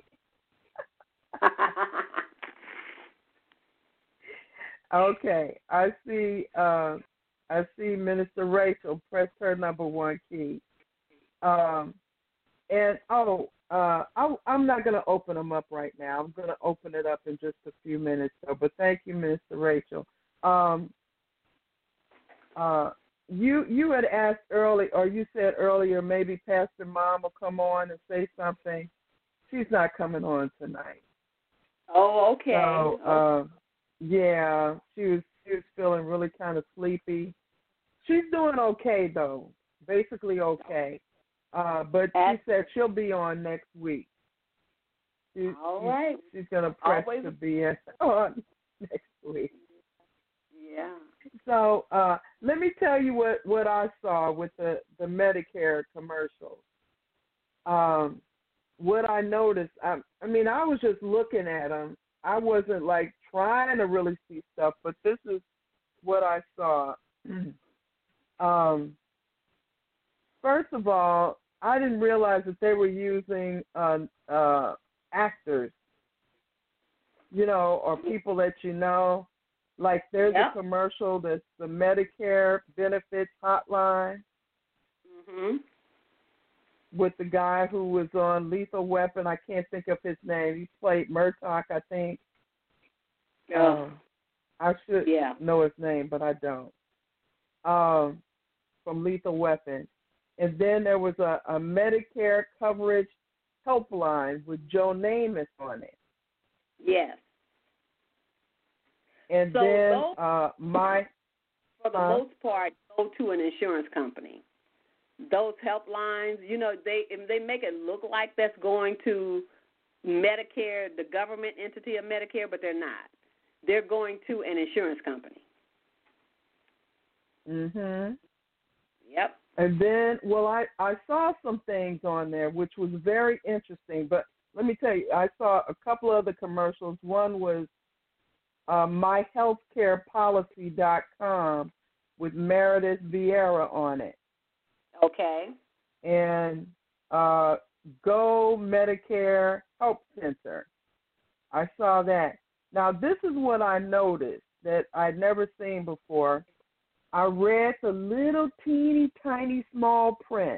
Okay, I see. Uh, I see Minister Rachel pressed her number one key. Um, and oh, uh, I, I'm not going to open them up right now. I'm going to open it up in just a few minutes. So, but thank you, Minister Rachel. Um, uh, you you had asked early, or you said earlier, maybe Pastor Mom will come on and say something. She's not coming on tonight. Oh, okay. So, uh, yeah, she was she was feeling really kind of sleepy. She's doing okay though, basically okay. Uh, but she said she'll be on next week. She, All she, right. She's gonna press Always. to be in on next week. Yeah. So uh, let me tell you what, what I saw with the, the Medicare commercials. Um, what I noticed, I, I mean, I was just looking at them. I wasn't like trying to really see stuff, but this is what I saw. um, first of all, I didn't realize that they were using uh, uh, actors, you know, or people that you know. Like there's Yep. a commercial that's the Medicare benefits hotline Mhm. with the guy who was on Lethal Weapon. I can't think of his name. He played Murtaugh, I think. Oh. Um, I should Yeah. know his name, but I don't. Um, from Lethal Weapon. And then there was a, a Medicare coverage helpline with Joe Namath on it. Yes. And So then those, uh, my for the uh, most part, go to an insurance company. Those helplines, you know, they they make it look like that's going to Medicare, the government entity of Medicare, but they're not. They're going to an insurance company. mhm. Yep. And then, well, I, I saw some things on there which was very interesting. But let me tell you, I saw a couple of the commercials. One was uh, my health care policy dot com with Meredith Vieira on it. Okay. And uh, Go Medicare Help Center. I saw that. Now, this is what I noticed that I'd never seen before. I read the little teeny tiny small print,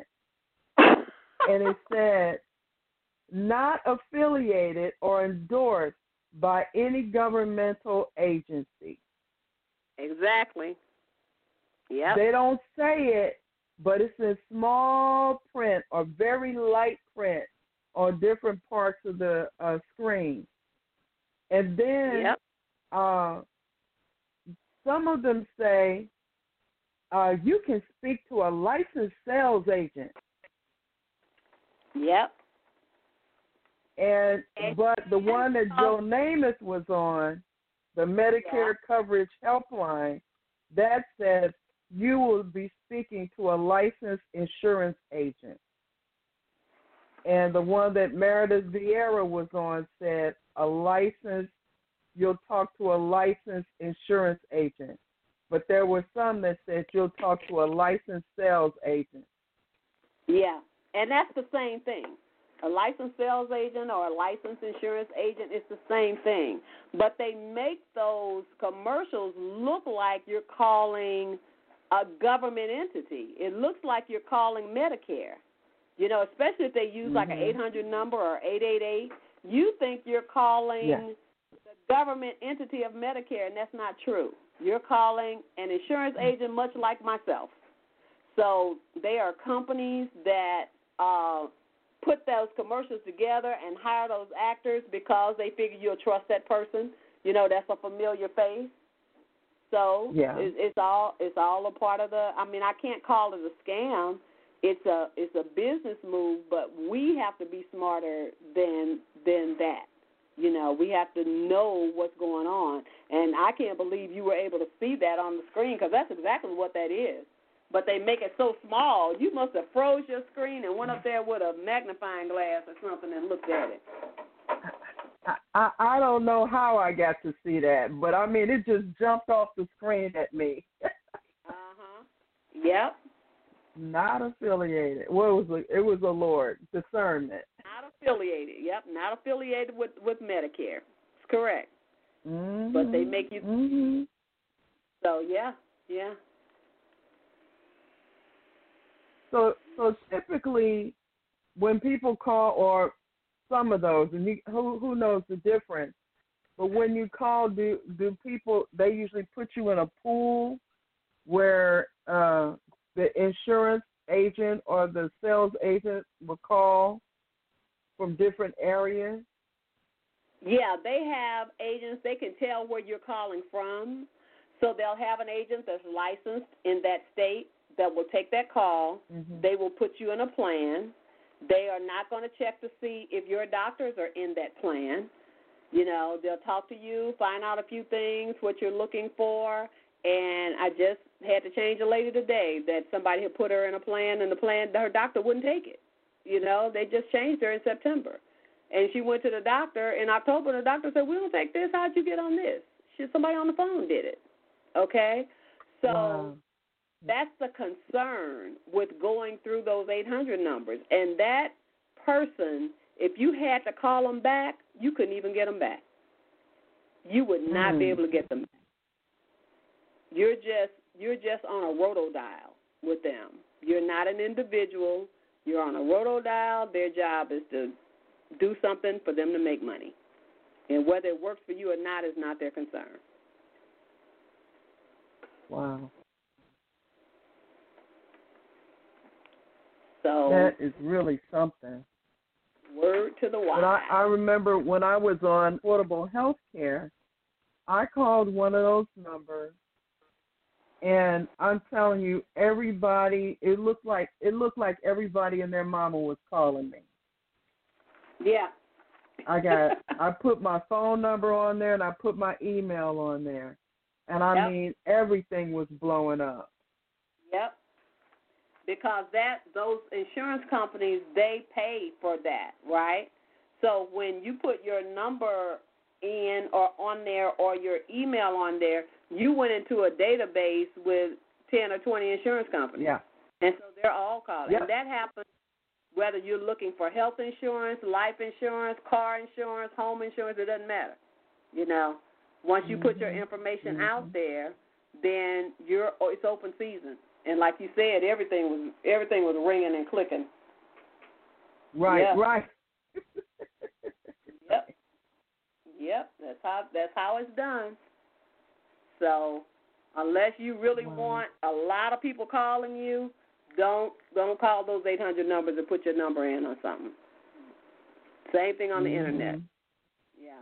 and it said, not affiliated or endorsed by any governmental agency. Exactly. Yep. They don't say it, but it's in small print or very light print on different parts of the uh, screen. And then yep. uh, some of them say uh, you can speak to a licensed sales agent. Yep. And but the one that Joe Namath was on, the Medicare yeah. Coverage Helpline, that says you will be speaking to a licensed insurance agent. And the one that Meredith Vieira was on said a licensed, you'll talk to a licensed insurance agent. But there were some that said you'll talk to a licensed sales agent. Yeah, and that's the same thing. A licensed sales agent or a licensed insurance agent is the same thing. But they make those commercials look like you're calling a government entity. It looks like you're calling Medicare. You know, especially if they use mm-hmm. like an eight hundred number or eight eight eight. You think you're calling yeah. the government entity of Medicare, and that's not true. You're calling an insurance agent much like myself. So they are companies that uh, put those commercials together and hire those actors because they figure you'll trust that person. You know, that's a familiar face. So yeah. it's, it's all it's all a part of the. I mean, I can't call it a scam. It's a it's a business move, but we have to be smarter than than that. You know, we have to know what's going on. And I can't believe you were able to see that on the screen because that's exactly what that is. But they make it so small, you must have froze your screen and went up there with a magnifying glass or something and looked at it. I, I, I don't know how I got to see that, but, I mean, it just jumped off the screen at me. uh-huh. Yep. Not affiliated. Well, it was a, it was a Lord, discernment. Not affiliated. Yep, not affiliated with, with Medicare. It's correct. Mm-hmm. But they make you. Mm-hmm. So yeah, yeah. So so typically, when people call, or some of those, and you, who who knows the difference? But when you call, do do people? They usually put you in a pool where uh, the insurance agent or the sales agent will call from different areas? Yeah, they have agents. They can tell where you're calling from. So they'll have an agent that's licensed in that state that will take that call. Mm-hmm. They will put you in a plan. They are not going to check to see if your doctors are in that plan. You know, they'll talk to you, find out a few things, what you're looking for. And I just had to change a lady today that somebody had put her in a plan, and the plan, her doctor wouldn't take it. You know, they just changed her in September. And she went to the doctor in October, and the doctor said, we don't take this. How'd you get on this? She, somebody on the phone did it. Okay? So wow. That's the concern with going through those eight hundred numbers. And that person, if you had to call them back, you couldn't even get them back. You would not mm. be able to get them back. You're just, you're just on a roto dial with them. You're not an individual. You're on a roto dial. Their job is to do something for them to make money. And whether it works for you or not is not their concern. Wow. So that is really something. Word to the wise. But I, I remember when I was on Affordable Health Care, I called one of those numbers, and I'm telling you, everybody, it looked like it looked like everybody and their mama was calling me. Yeah. I got I put my phone number on there and I put my email on there. And I yep. mean everything was blowing up. Yep. Because that those insurance companies, they pay for that, right? So when you put your number in or on there or your email on there, you went into a database with ten or twenty insurance companies. Yeah. And so they're all calling. Yep. And that happens whether you're looking for health insurance, life insurance, car insurance, home insurance, it doesn't matter. You know, once you mm-hmm. put your information mm-hmm. out there, then you're it's open season. And like you said, everything was everything was ringing and clicking. Right, yeah. right. Yep. Yep, that's how that's how it's done. So unless you really Wow. want a lot of people calling you, don't don't call those eight hundred numbers and put your number in or something. Same thing on the Mm-hmm. internet. Yeah.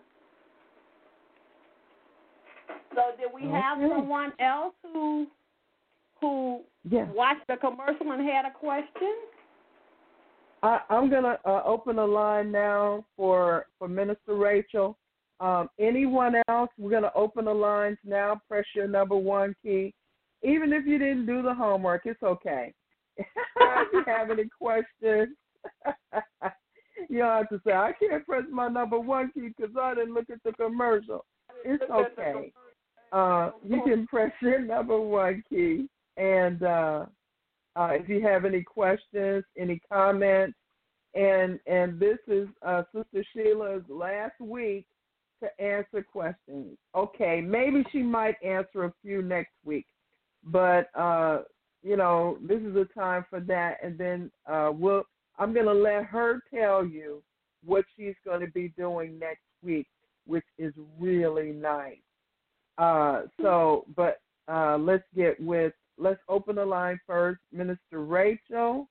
So did we have Okay. someone else who who Yeah. watched the commercial and had a question? I, I'm going to uh, open a line now for, for Minister Rachel. Um, anyone else, we're going to open the lines now. Press your number one key. Even if you didn't do the homework, it's okay. If you have any questions, you don't have to say, I can't press my number one key because I didn't look at the commercial. It's okay. Uh, you can press your number one key. And uh, uh, if you have any questions, any comments, and and this is uh, Sister Sheila's last week to answer questions. Okay, maybe she might answer a few next week, but uh, you know, this is the time for that. And then uh, we'll I'm going to let her tell you what she's going to be doing next week, which is really nice. Uh, so, but uh, let's get with. Let's open the line first. Minister Rachel.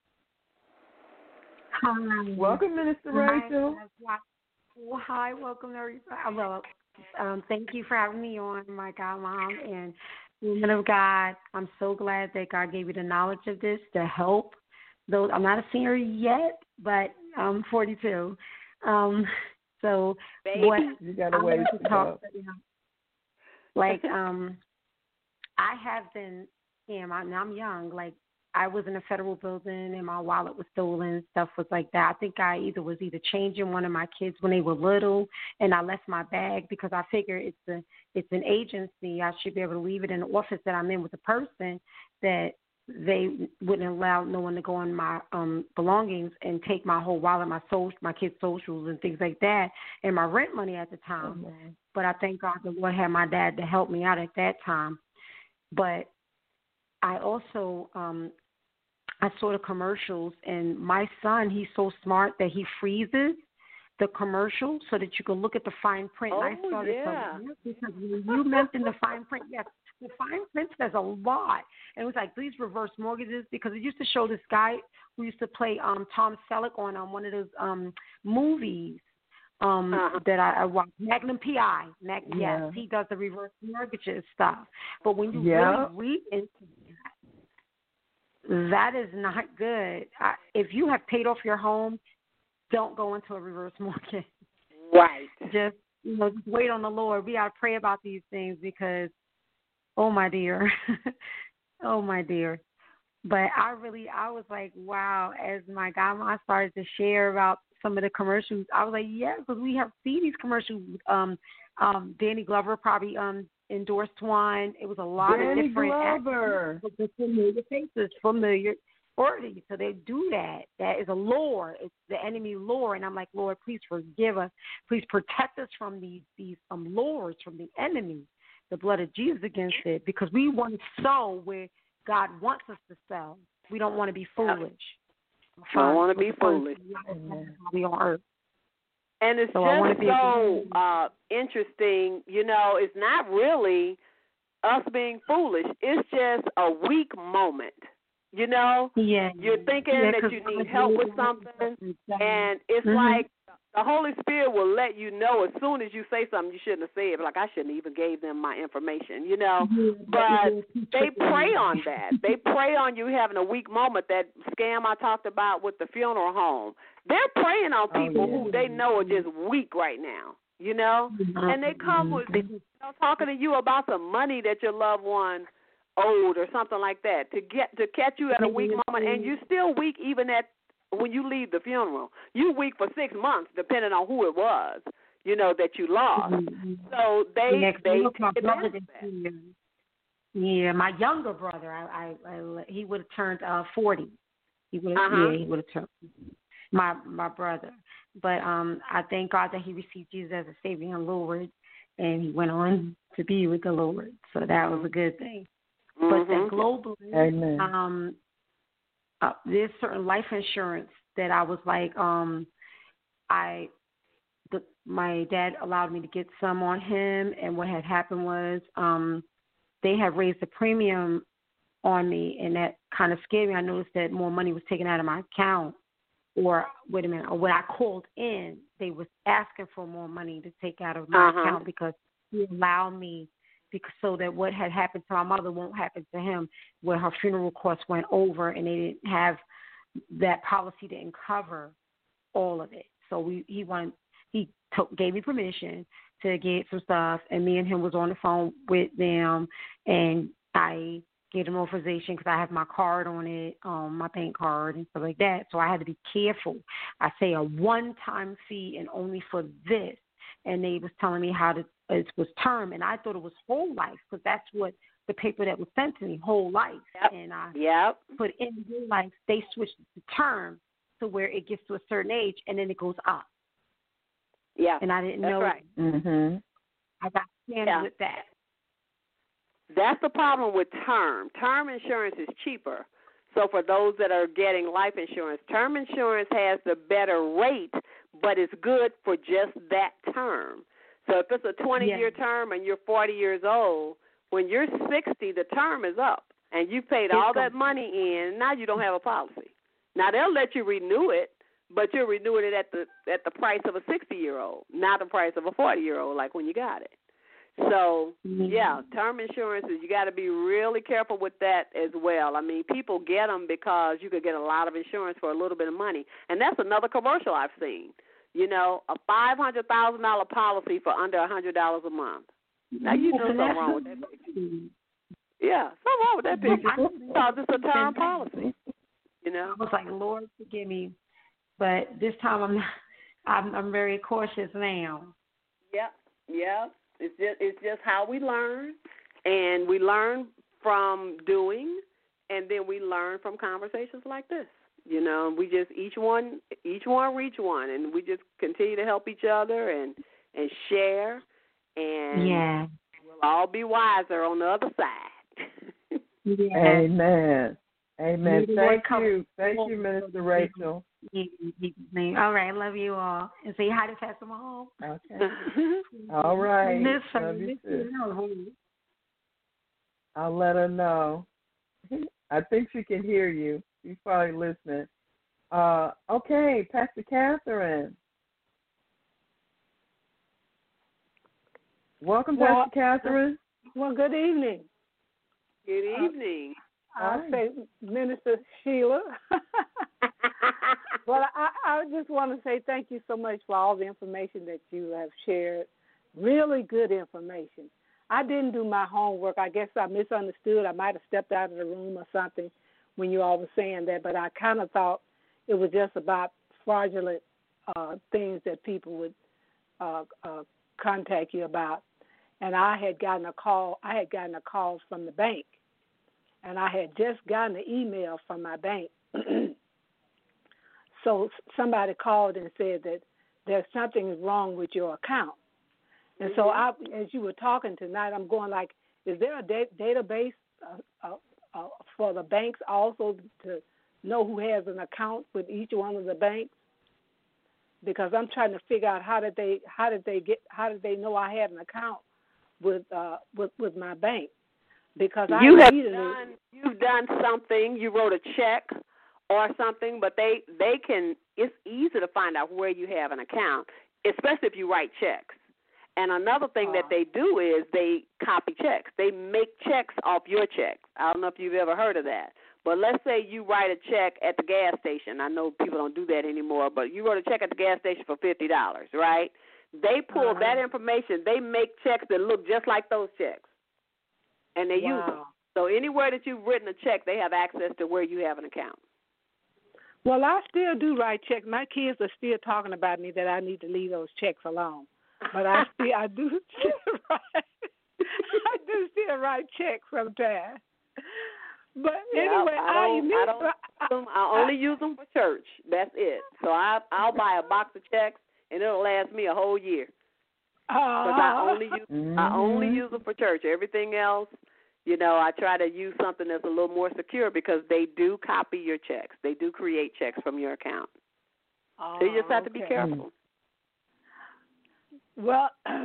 Hi. Welcome, Minister Rachel. Hi, well, hi, welcome everybody. Well, um, thank you for having me on, my God, Mom, and woman of God. I'm so glad that God gave you the knowledge of this to help those. I'm not a senior yet, but I'm forty-two. Um, so Baby. what You got a I ways want to to talk, go. you know, like um, I have been. Yeah, I'm, I'm young. Like I was in a federal building and my wallet was stolen. Stuff was like that. I think I either was either changing one of my kids when they were little, and I left my bag because I figure it's a it's an agency. I should be able to leave it in the office that I'm in with the person that they wouldn't allow no one to go in my um belongings and take my whole wallet, my social, my kids' socials and things like that, and my rent money at the time. Mm-hmm. But I thank God the Lord had my dad to help me out at that time. But I also, um, I saw the commercials, and my son, he's so smart that he freezes the commercial so that you can look at the fine print. Oh, and I started yeah. to, because when you mentioned the fine print, yes, the fine print says a lot. And it was like these reverse mortgages, because it used to show this guy who used to play um, Tom Selleck on um, one of those um, movies. Um, uh-huh. that I, I watch, Magnum P I. Mag- Yeah. Yes, he does the reverse mortgages stuff. But when you Yeah. really read into that, that is not good. I, if you have paid off your home, don't go into a reverse mortgage. Right. Just, you know, just wait on the Lord. We got to pray about these things because, oh my dear, oh my dear. But I really, I was like, wow, as my godmom started to share about some of the commercials, I was like, yeah, because we have seen these commercials. Um, um, Danny Glover probably um endorsed one. It was a lot Danny of different Glover. actors with familiar faces, familiar authorities. So they do that. That is a lure. It's the enemy lure. And I'm like, Lord, please forgive us. Please protect us from these these um lures from the enemy. The blood of Jesus against it, because we want to sow where God wants us to sow. We don't want to be foolish. Don't want to be foolish. We on earth. And it's So I wanna just be so a- uh, interesting, you know, it's not really us being foolish. It's just a weak moment, you know. Yeah. You're thinking Yeah, that 'cause you need help with something, and it's Mhm. like the Holy Spirit will let you know as soon as you say something you shouldn't have said. Like, I shouldn't even gave them my information, you know. But they prey on that. They prey on you having a weak moment. That scam I talked about with the funeral home, they're preying on people Oh, yeah. who they know are just weak right now, you know. And they come with, you know, talking to you about some money that your loved one owed or something like that to get to catch you at a weak moment, and you're still weak even at when you leave the funeral. You weak for six months, depending on who it was, you know, that you lost. So they Yeah, they look, my take brother advantage of did that. too. Yeah, my younger brother, I, I, I he would have turned uh, forty. He would, Uh-huh. yeah, he would have turned. My my brother, but um, I thank God that he received Jesus as a Savior and Lord, and he went on to be with the Lord. So that was a good thing. But then Mm-hmm. globally, Amen. um, uh, there's certain life insurance that I was like, um, I the, my dad allowed me to get some on him, and what had happened was um, they had raised the premium on me, and that kind of scared me. I noticed that more money was taken out of my account, or wait a minute, or when I called in, they was asking for more money to take out of my Uh-huh. account because he allowed me, because so that what had happened to my mother won't happen to him, where her funeral costs went over and they didn't have that policy didn't cover all of it. So we he wanted he took, gave me permission to get some stuff, and me and him was on the phone with them, and I gave him authorization because I have my card on it, um, my bank card and stuff like that. So I had to be careful. I say a one-time fee and only for this, and they was telling me how to it was term, and I thought it was whole life because that's what the paper that was sent to me, whole life. Yep. And I Yep. put in whole life. They switched the term to where it gets to a certain age, and then it goes up. Yeah. And I didn't That's know. right. Mm-hmm. I got scammed Yeah. with that. That's the problem with term. Term insurance is cheaper. So for those that are getting life insurance, term insurance has the better rate, but it's good for just that term. So if it's a twenty-year Yeah. term and you're forty years old, when you're sixty, the term is up, and you paid It's all gone. that money in. Now you don't have a policy. Now they'll let you renew it, but you're renewing it at the at the price of a sixty-year-old, not the price of a forty-year-old, like when you got it. So, yeah, term insurance, you got to be really careful with that as well. I mean, people get them because you could get a lot of insurance for a little bit of money. And that's another commercial I've seen. You know, a five hundred thousand dollars policy for under one hundred dollars a month. Now, you know something wrong with that picture. Yeah, something wrong with that picture because it's a term policy, you know. I was like, Lord, forgive me. But this time I'm not, I'm, I'm very cautious now. Yeah, yeah. It's just it's just how we learn, and we learn from doing, and then we learn from conversations like this. You know, we just each one each one reach one, and we just continue to help each other and and share, and Yeah. we'll all be wiser on the other side. Yeah. Amen. Amen. Maybe Thank one you. Thank couple- you, Minister Rachel. All right, love you all. And say hi to Pastor Mahomes. Okay. All right. Miss her. Love you Miss too. her. I'll let her know. I think she can hear you. She's probably listening. Uh, okay, Pastor Catherine. Welcome, Well, Pastor Catherine. Well, good evening. Good Uh, evening. I'll Hi. say Minister Sheila. Well, I, I just want to say thank you so much for all the information that you have shared. Really good information. I didn't do my homework. I guess I misunderstood. I might have stepped out of the room or something when you all were saying that, but I kind of thought it was just about fraudulent uh, things that people would uh, uh, contact you about. And I had gotten a call. I had gotten a call from the bank, and I had just gotten an email from my bank. So somebody called and said that there's something wrong with your account. And so I, as you were talking tonight, I'm going like, is there a da- database uh, uh, uh, for the banks also to know who has an account with each one of the banks? Because I'm trying to figure out how did they how did they get how did they know I had an account with uh, with with my bank? Because I you have immediately done you've done something. You wrote a check or something, but they they can. It's easy to find out where you have an account, especially if you write checks. And another thing Uh, that they do is they copy checks. They make checks off your checks. I don't know if you've ever heard of that. But let's say you write a check at the gas station. I know people don't do that anymore, but you wrote a check at the gas station for fifty dollars, right? They pull Uh-huh. that information. They make checks that look just like those checks, and they use them. Wow. So anywhere that you've written a check, they have access to where you have an account. Well, I still do write checks. My kids are still talking about me that I need to leave those checks alone. But I still, I do still write, I do still write checks sometimes. But Yeah, anyway, I don't, I, don't I, use them. I only use them for church. That's it. So I, I'll buy a box of checks, and it'll last me a whole year. Because I only use, Mm-hmm. I only use them for church. Everything else, you know, I try to use something that's a little more secure because they do copy your checks. They do create checks from your account. Oh, So you just have to be okay. careful. Well,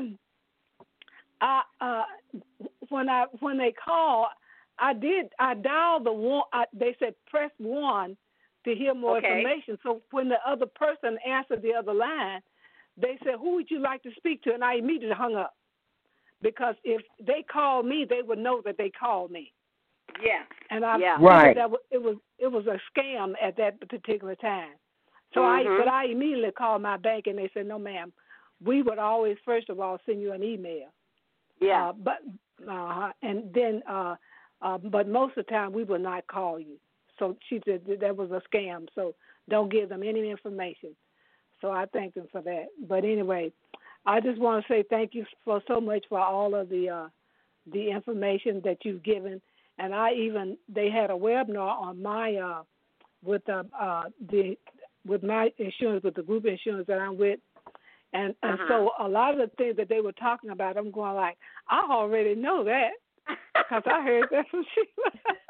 I uh, when I when they call, I did I dialed the one. I, they said press one to hear more Okay. information. So when the other person answered the other line, they said, "Who would you like to speak to?" And I immediately hung up because if they called me, they would know that they called me. Yeah. And I Yeah. figured Right. that it was it was a scam at that particular time. So Mhm. I but I immediately called my bank and they said, "No, ma'am, we would always first of all send you an email." Yeah. Uh, but uh, and then uh, uh, but most of the time we will not call you. So she said that, that was a scam. So don't give them any information. So I thank them for that. But anyway, I just want to say thank you for so much for all of the uh, the information that you've given. And I even they had a webinar on my uh, with uh, uh, the with my insurance with the group insurance that I'm with, and and Uh-huh. so a lot of the things that they were talking about, I'm going like, I already know that because I heard that from Sheila.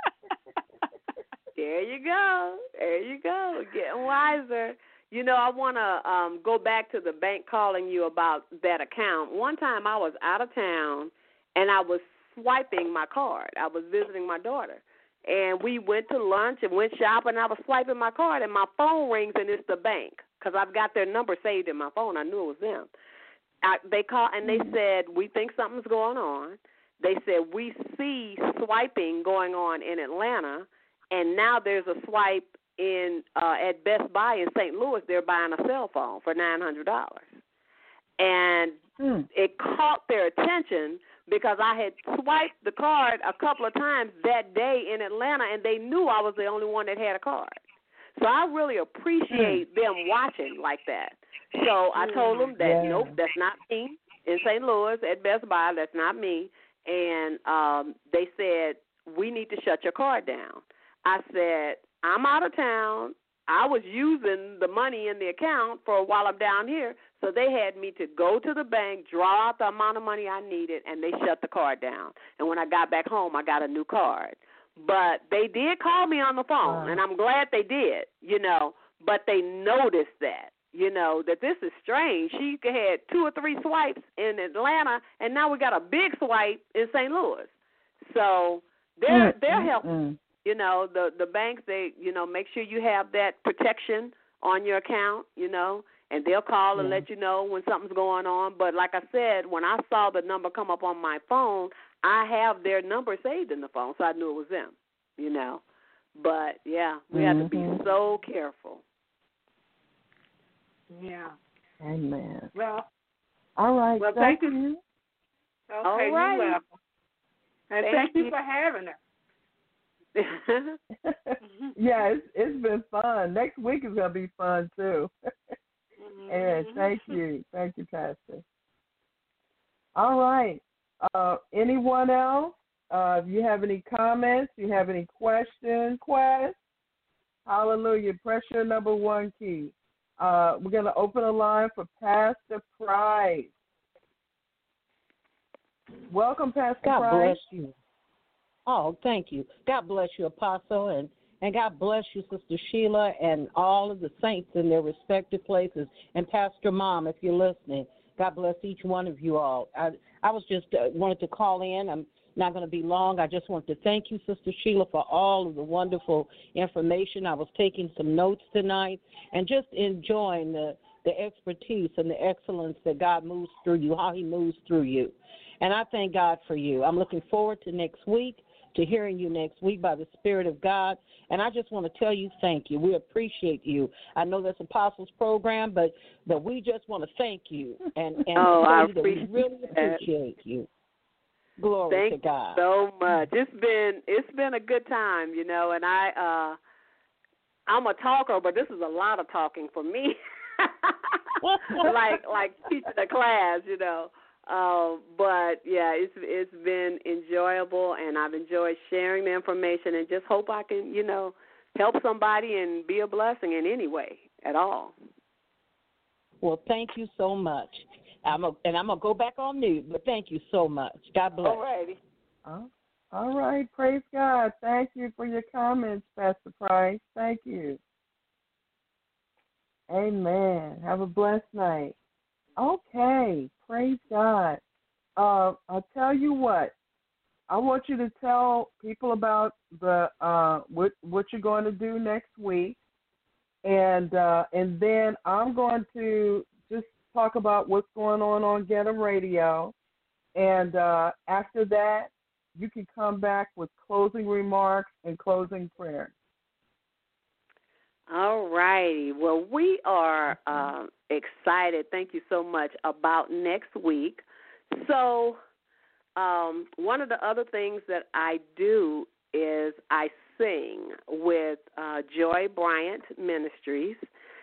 There you go. There you go. Getting wiser. You know, I want to um, go back to the bank calling you about that account. One time I was out of town, and I was swiping my card. I was visiting my daughter. And we went to lunch and went shopping, and I was swiping my card, and my phone rings, and it's the bank because I've got their number saved in my phone. I knew it was them. I, they called, and they said, we think something's going on. They said, we see swiping going on in Atlanta, and now there's a swipe in uh, at Best Buy in Saint Louis. They're buying a cell phone for nine hundred dollars. And Hmm. it caught their attention because I had swiped the card a couple of times that day in Atlanta, and they knew I was the only one that had a card. So I really appreciate them watching like that. So I told them that, Yeah. nope, that's not me in Saint Louis at Best Buy. That's not me. And um, they said, we need to shut your card down. I said, I'm out of town. I was using the money in the account for while I'm down here, so they had me to go to the bank, draw out the amount of money I needed, and they shut the card down. And when I got back home, I got a new card. But they did call me on the phone, Wow. and I'm glad they did, you know, but they noticed that, you know, that this is strange. She had two or three swipes in Atlanta, and now we got a big swipe in Saint Louis. So they're, Mm, they're mm, helping. mm. You know, the the banks, they, you know, make sure you have that protection on your account, you know, and they'll call and Yeah. let you know when something's going on. But like I said, when I saw the number come up on my phone, I have their number saved in the phone, so I knew it was them, you know. But, yeah, we have to be Mhm. so careful. Yeah. Amen. Well, All right. Well, thank thank you. okay, All you're right. welcome. And Thank thank, you you. for having her. Yeah, it's, it's been fun. Next week is going to be fun, too. And thank you. Thank you, Pastor. All right. Uh, anyone else? Uh, if you have any comments, you have any questions, Quest, hallelujah, press your number one key. Uh, we're going to open a line for Pastor Price. Welcome, Pastor God Price. bless you. Oh, thank you. God bless you, Apostle, and, and God bless you, Sister Sheila, and all of the saints in their respective places. And Pastor Mom, if you're listening, God bless each one of you all. I, I was just uh, wanted to call in. I'm not going to be long. I just want to thank you, Sister Sheila, for all of the wonderful information. I was taking some notes tonight and just enjoying the, the expertise and the excellence that God moves through you, how he moves through you. And I thank God for you. I'm looking forward to next week, to hearing you next week by the Spirit of God. And I just want to tell you thank you. We appreciate you. I know that's Apostles program, but, but we just want to thank you and, and Oh, tell I you that we appreciate really that. appreciate you. Glory Thank to God. you so much. It's been it's been a good time, you know, and I uh I'm a talker, but this is a lot of talking for me. like like teaching a class, you know. Uh, but yeah, it's it's been enjoyable, and I've enjoyed sharing the information, and just hope I can, you know, help somebody and be a blessing in any way at all. Well, thank you so much. I'm a, and I'm going to go back on mute, but thank you so much. God bless. All righty. Oh, all right. Praise God. Thank you for your comments, Pastor Price. Thank you. Amen. Have a blessed night. Okay. praise God. Uh, I'll tell you what. I want you to tell people about the uh, what what you're going to do next week, and uh, and then I'm going to just talk about what's going on on Get 'em Radio, and uh, after that, you can come back with closing remarks and closing prayer. All righty. Well, we are uh, excited. Thank you so much about next week. So, um, one of the other things that I do is I sing with uh, Joy Bryant Ministries.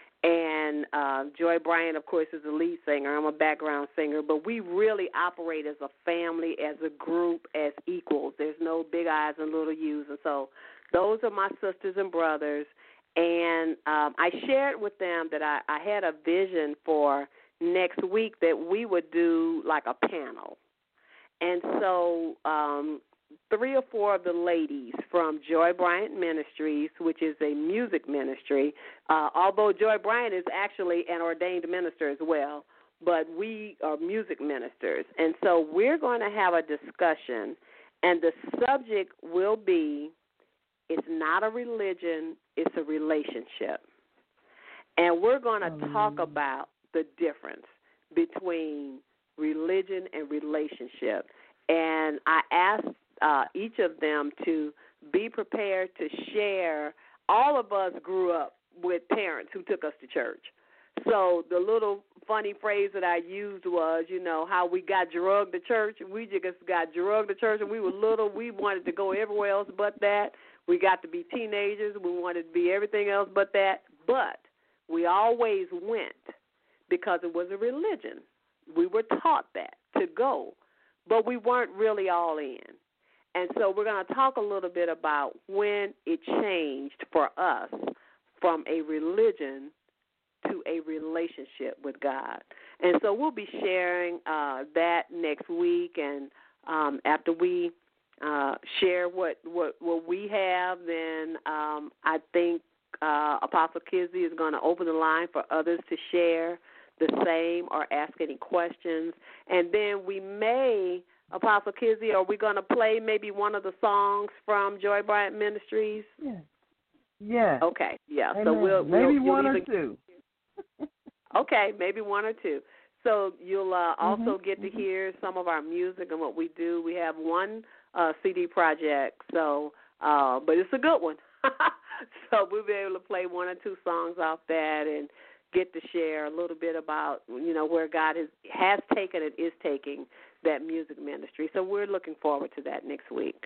And uh, Joy Bryant, of course, is the lead singer. I'm a background singer. But we really operate as a family, as a group, as equals. There's no big I's and little U's. And so those are my sisters and brothers. And um, I shared with them that I, I had a vision for next week that we would do like a panel. And so um, three or four of the ladies from Joy Bryant Ministries, which is a music ministry, uh, although Joy Bryant is actually an ordained minister as well, but we are music ministers. And so we're going to have a discussion, and the subject will be, it's not a religion, it's a relationship. And we're going to mm. talk about the difference between religion and relationship. And I asked uh, each of them to be prepared to share. All of us grew up with parents who took us to church. So the little funny phrase that I used was, you know, how we got drugged to church. We just got drugged to church, and we were little. We wanted to go everywhere else but that. We got to be teenagers. We wanted to be everything else but that. But we always went because it was a religion. We were taught that, to go. But we weren't really all in. And so we're going to talk a little bit about when it changed for us from a religion to a relationship with God. And so we'll be sharing uh, that next week. And um, after we uh, share what, what, what we have, then um, I think uh, Apostle Kizzy is going to open the line for others to share the same or ask any questions. And then we may, Apostle Kizzy, are we going to play maybe one of the songs from Joy Bryant Ministries? Yeah. Yeah. Okay, yeah. Amen. So we'll, we'll maybe one or even, two. Okay, maybe one or two. So you'll uh, also mm-hmm. get to mm-hmm. hear some of our music and what we do. We have one uh, C D project, so uh, but it's a good one. So we'll be able to play one or two songs off that and get to share a little bit about, you know, where God has, has taken and is taking that music ministry. So we're looking forward to that next week.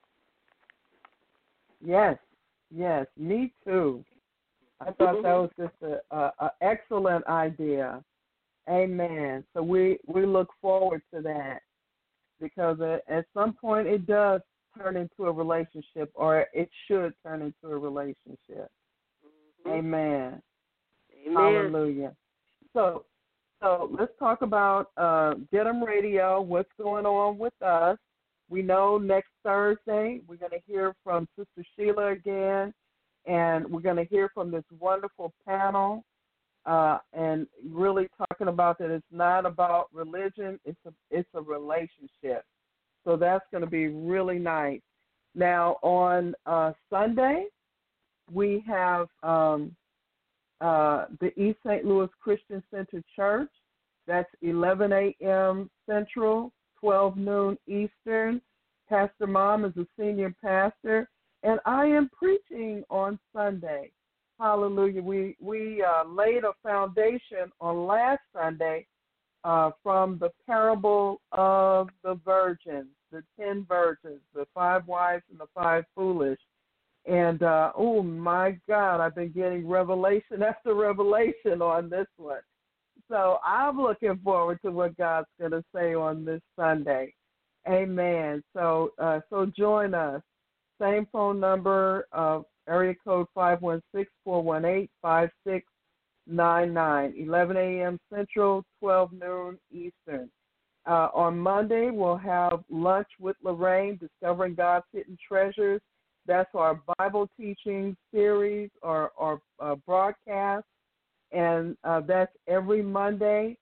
Yes, yes, me too. I thought mm-hmm. that was just a, a, a excellent idea. Amen. So we, we look forward to that because at, at some point it does turn into a relationship, or it should turn into a relationship. Mm-hmm. Amen. Amen. Hallelujah. So, so let's talk about uh, Get 'em Radio. What's going on with us? We know next Thursday we're going to hear from Sister Sheila again, and we're going to hear from this wonderful panel, uh, and really talking about that it's not about religion; it's a it's a relationship. So that's going to be really nice. Now on uh, Sunday we have. Um, Uh, the East Saint Louis Christian Center Church. That's eleven a.m. Central, twelve noon Eastern. Pastor Mom is a senior pastor, and I am preaching on Sunday. Hallelujah. We we uh, laid a foundation on last Sunday uh, from the parable of the virgins, the ten virgins, the five wise and the five foolish. And, uh, oh, my God, I've been getting revelation after revelation on this one. So I'm looking forward to what God's going to say on this Sunday. Amen. So uh, so join us. Same phone number, uh, area code five one six, four one eight, five six nine nine, eleven a.m. Central, twelve noon Eastern. Uh, on Monday, we'll have lunch with Lorraine, Discovering God's Hidden Treasures. That's our Bible teaching series or, or uh, broadcast, and uh, that's every Monday,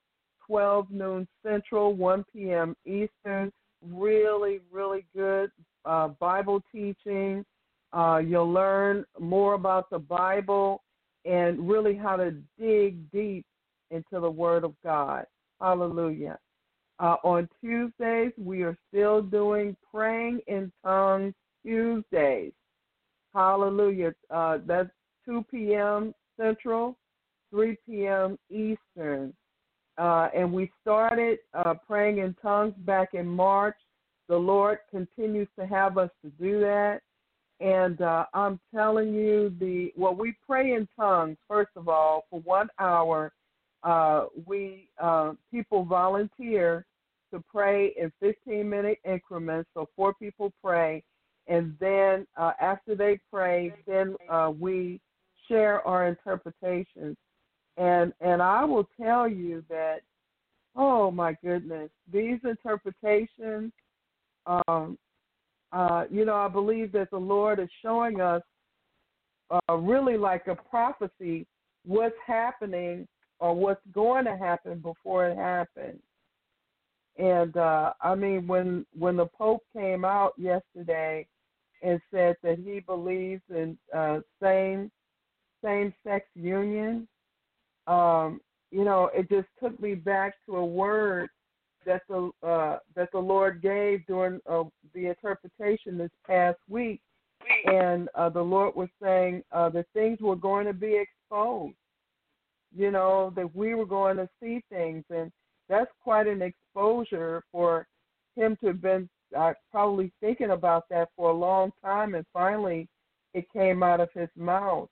twelve noon Central, one p.m. Eastern. Really, really good uh, Bible teaching. Uh, you'll learn more about the Bible and really how to dig deep into the Word of God. Hallelujah. Uh, on Tuesdays, we are still doing Praying in Tongues Tuesdays. Hallelujah. Uh, that's two p.m. Central, three p.m. Eastern. Uh, and we started uh, praying in tongues back in March. The Lord continues to have us to do that. And uh, I'm telling you, the well, we pray in tongues, first of all, for one hour. Uh, we uh, people volunteer to pray in fifteen-minute increments, so four people pray. And then uh, after they pray, then uh, we share our interpretations. And and I will tell you that, oh, my goodness, these interpretations, um, uh, you know, I believe that the Lord is showing us uh, really like a prophecy what's happening or what's going to happen before it happens. And, uh, I mean, when when the Pope came out yesterday and said that he believes in uh, same, same-sex union, um, you know, it just took me back to a word that the uh, that the Lord gave during uh, the interpretation this past week. And uh, the Lord was saying uh, that things were going to be exposed, you know, that we were going to see things. And that's quite an exposure for him to have been uh, probably thinking about that for a long time, and finally it came out of his mouth.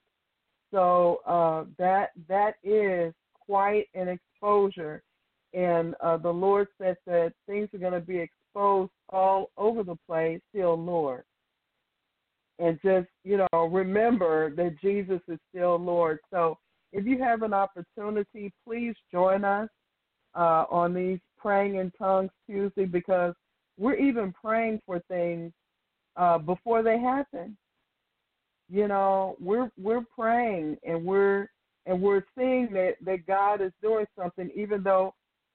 So uh, that that is quite an exposure, and uh, the Lord said that things are going to be exposed all over the place, still Lord. And just, you know, remember that Jesus is still Lord. So if you have an opportunity, please join us uh, on these Praying in Tongues Tuesday, because we're even praying for things uh, before they happen. You know, we're we're praying and we're and we're seeing that, that God is doing something, even though,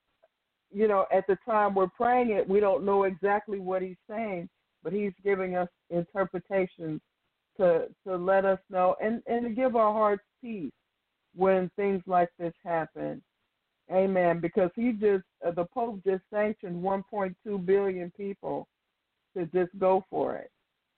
you know, at the time we're praying it, we don't know exactly what he's saying, but he's giving us interpretations to to let us know and, and to give our hearts peace when things like this happen. Amen. Because he just, uh, the Pope just sanctioned one point two billion people to just go for it.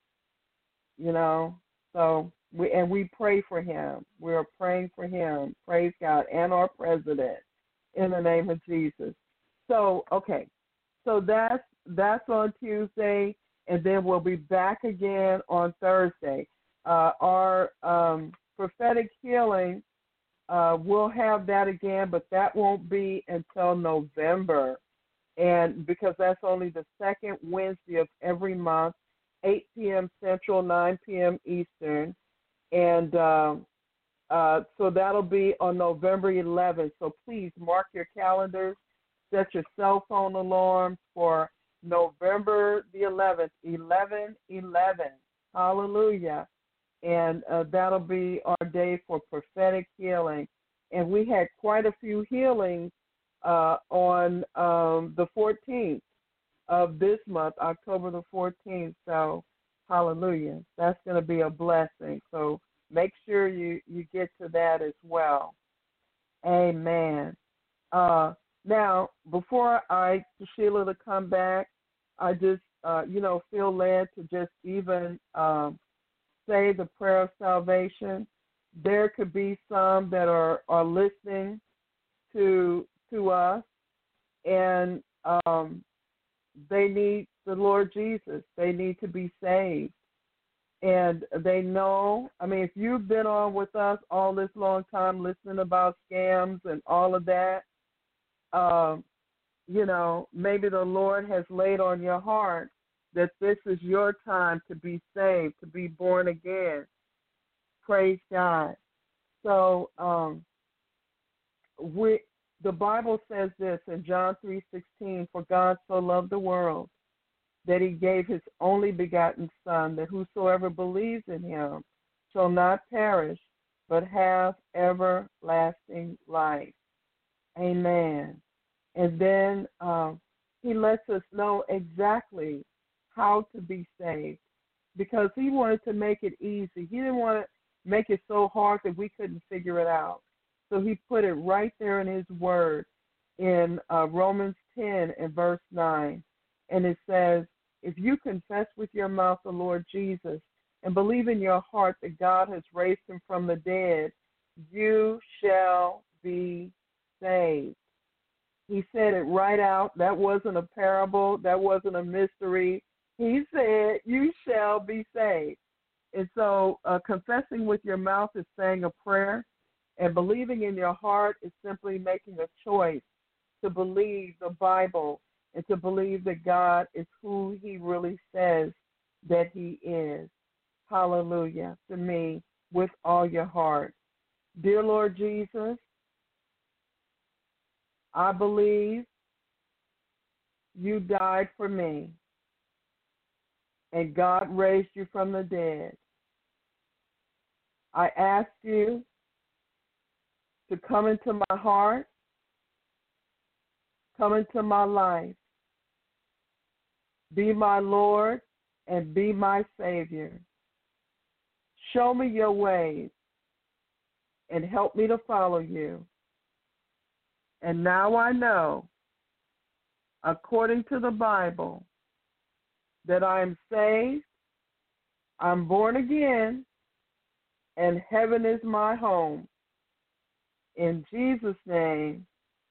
You know, so we and we pray for him. We are praying for him. Praise God, and our president in the name of Jesus. So okay, so that's that's on Tuesday, and then we'll be back again on Thursday. Uh, our um, prophetic healing. Uh, we'll have that again, but that won't be until November, and because that's only the second Wednesday of every month, eight p.m. Central, nine p.m. Eastern, and uh, uh, so that'll be on November eleventh. So please mark your calendars, set your cell phone alarms for November the eleventh, eleven eleven. Hallelujah. And uh, that'll be our day for prophetic healing. And we had quite a few healings uh, on um, the fourteenth of this month, October the fourteenth. So, hallelujah. That's going to be a blessing. So make sure you, you get to that as well. Amen. Uh, now, before I, to Sheila to come back, I just, uh, you know, feel led to just even um, say the prayer of salvation. There could be some that are, are listening to to us, and um, they need the Lord Jesus. They need to be saved. And they know, I mean, if you've been on with us all this long time listening about scams and all of that, um, you know, maybe the Lord has laid on your heart that this is your time to be saved, to be born again. Praise God. So um, we, the Bible says this in John three sixteen, for God so loved the world that he gave his only begotten Son, that whosoever believes in him shall not perish, but have everlasting life. Amen. And then um, he lets us know exactly how to be saved, because he wanted to make it easy. He didn't want to make it so hard that we couldn't figure it out. So he put it right there in his word in uh, Romans ten and verse nine. And it says, if you confess with your mouth the Lord Jesus and believe in your heart that God has raised him from the dead, you shall be saved. He said it right out. That wasn't a parable. That wasn't a mystery. He said, you shall be saved. And so uh, confessing with your mouth is saying a prayer, and believing in your heart is simply making a choice to believe the Bible and to believe that God is who he really says that he is. Hallelujah. To me, with all your heart. Dear Lord Jesus, I believe you died for me, and God raised you from the dead. I ask you to come into my heart, come into my life, be my Lord, and be my Savior. Show me your ways and help me to follow you. And now I know, according to the Bible, that I am saved, I'm born again, and heaven is my home. In Jesus' name,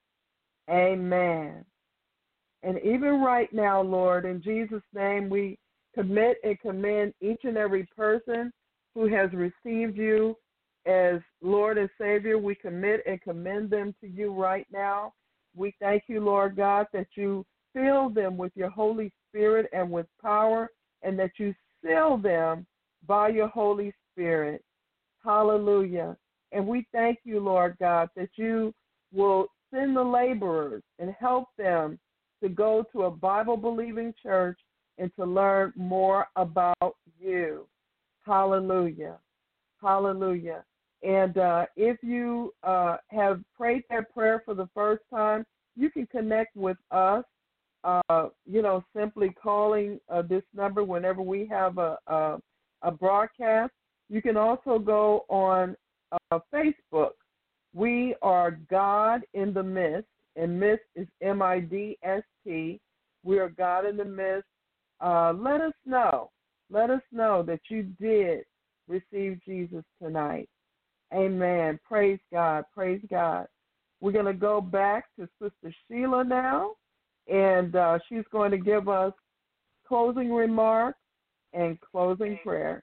amen. And even right now, Lord, in Jesus' name, we commit and commend each and every person who has received you as Lord and Savior. We commit and commend them to you right now. We thank you, Lord God, that you fill them with your Holy Spirit and with power, and that you seal them by your Holy Spirit. Hallelujah. And we thank you, Lord God, that you will send the laborers and help them to go to a Bible-believing church and to learn more about you. Hallelujah. Hallelujah. And uh, if you uh, have prayed that prayer for the first time, you can connect with us, uh, you know, simply calling uh, this number whenever we have a, a, a broadcast. You can also go on uh, Facebook. We are God in the Midst, and Midst is M I D S T. We are God in the Midst. Uh, let us know. Let us know that you did receive Jesus tonight. Amen. Praise God. Praise God. We're going to go back to Sister Sheila now, and uh, she's going to give us closing remarks and closing prayer.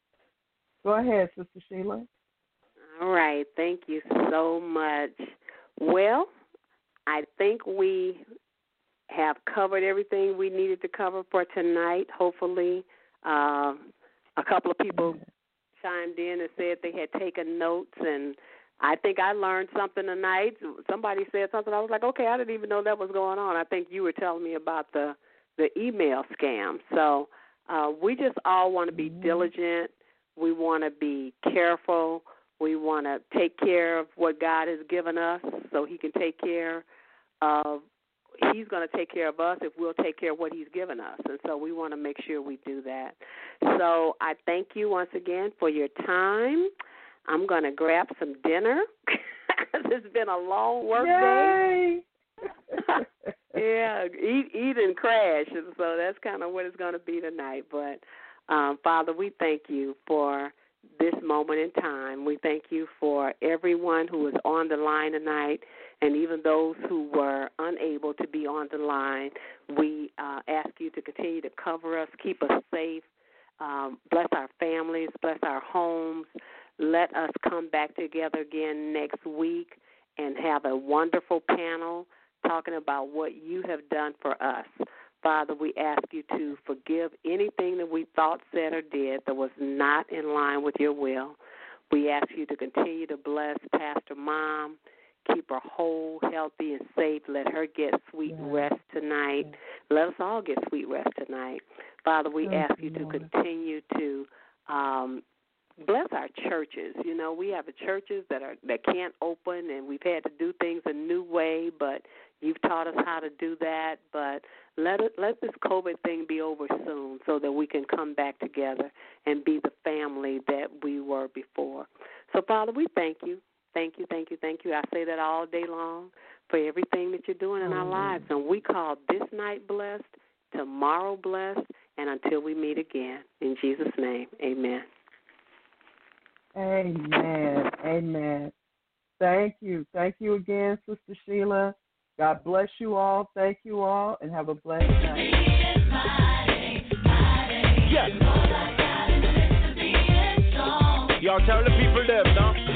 Go ahead, Sister Sheila. All right. Thank you so much. Well, I think we have covered everything we needed to cover for tonight. Hopefully, uh, a couple of people chimed in and said they had taken notes, and I think I learned something tonight. Somebody said something. I was like, okay, I didn't even know that was going on. I think you were telling me about the, the email scam. So uh, we just all want to be mm-hmm. diligent. We want to be careful. We want to take care of what God has given us so he can take care of, he's going to take care of us if we'll take care of what he's given us. And so we want to make sure we do that. So I thank you once again for your time. I'm going to grab some dinner. It's been a long work Yay! day. Yeah, eat, eat and crash. And so that's kind of what it's going to be tonight. But, um, Father, we thank you for this moment in time. We thank you for everyone who is on the line tonight, and even those who were unable to be on the line. We uh, ask you to continue to cover us, keep us safe, um, bless our families, bless our homes. Let us come back together again next week and have a wonderful panel talking about what you have done for us. Father, we ask you to forgive anything that we thought, said, or did that was not in line with your will. We ask you to continue to bless Pastor Mom, keep her whole, healthy, and safe. Let her get sweet yeah. rest tonight. Yeah. Let us all get sweet rest tonight. Father, we Thank ask you, you to Lord. continue to um, bless our churches. You know, we have churches that are that can't open, and we've had to do things a new way, but you've taught us how to do that. But let it, let this COVID thing be over soon so that we can come back together and be the family that we were before. So, Father, we thank you. Thank you, thank you, thank you. I say that all day long for everything that you're doing in our lives. And we call this night blessed, tomorrow blessed, and until we meet again. In Jesus' name, amen. Amen. Amen. Thank you. Thank you again, Sister Sheila. God bless you all. Thank you all, and have a blessed night. Yes. Y'all tell the people them, no?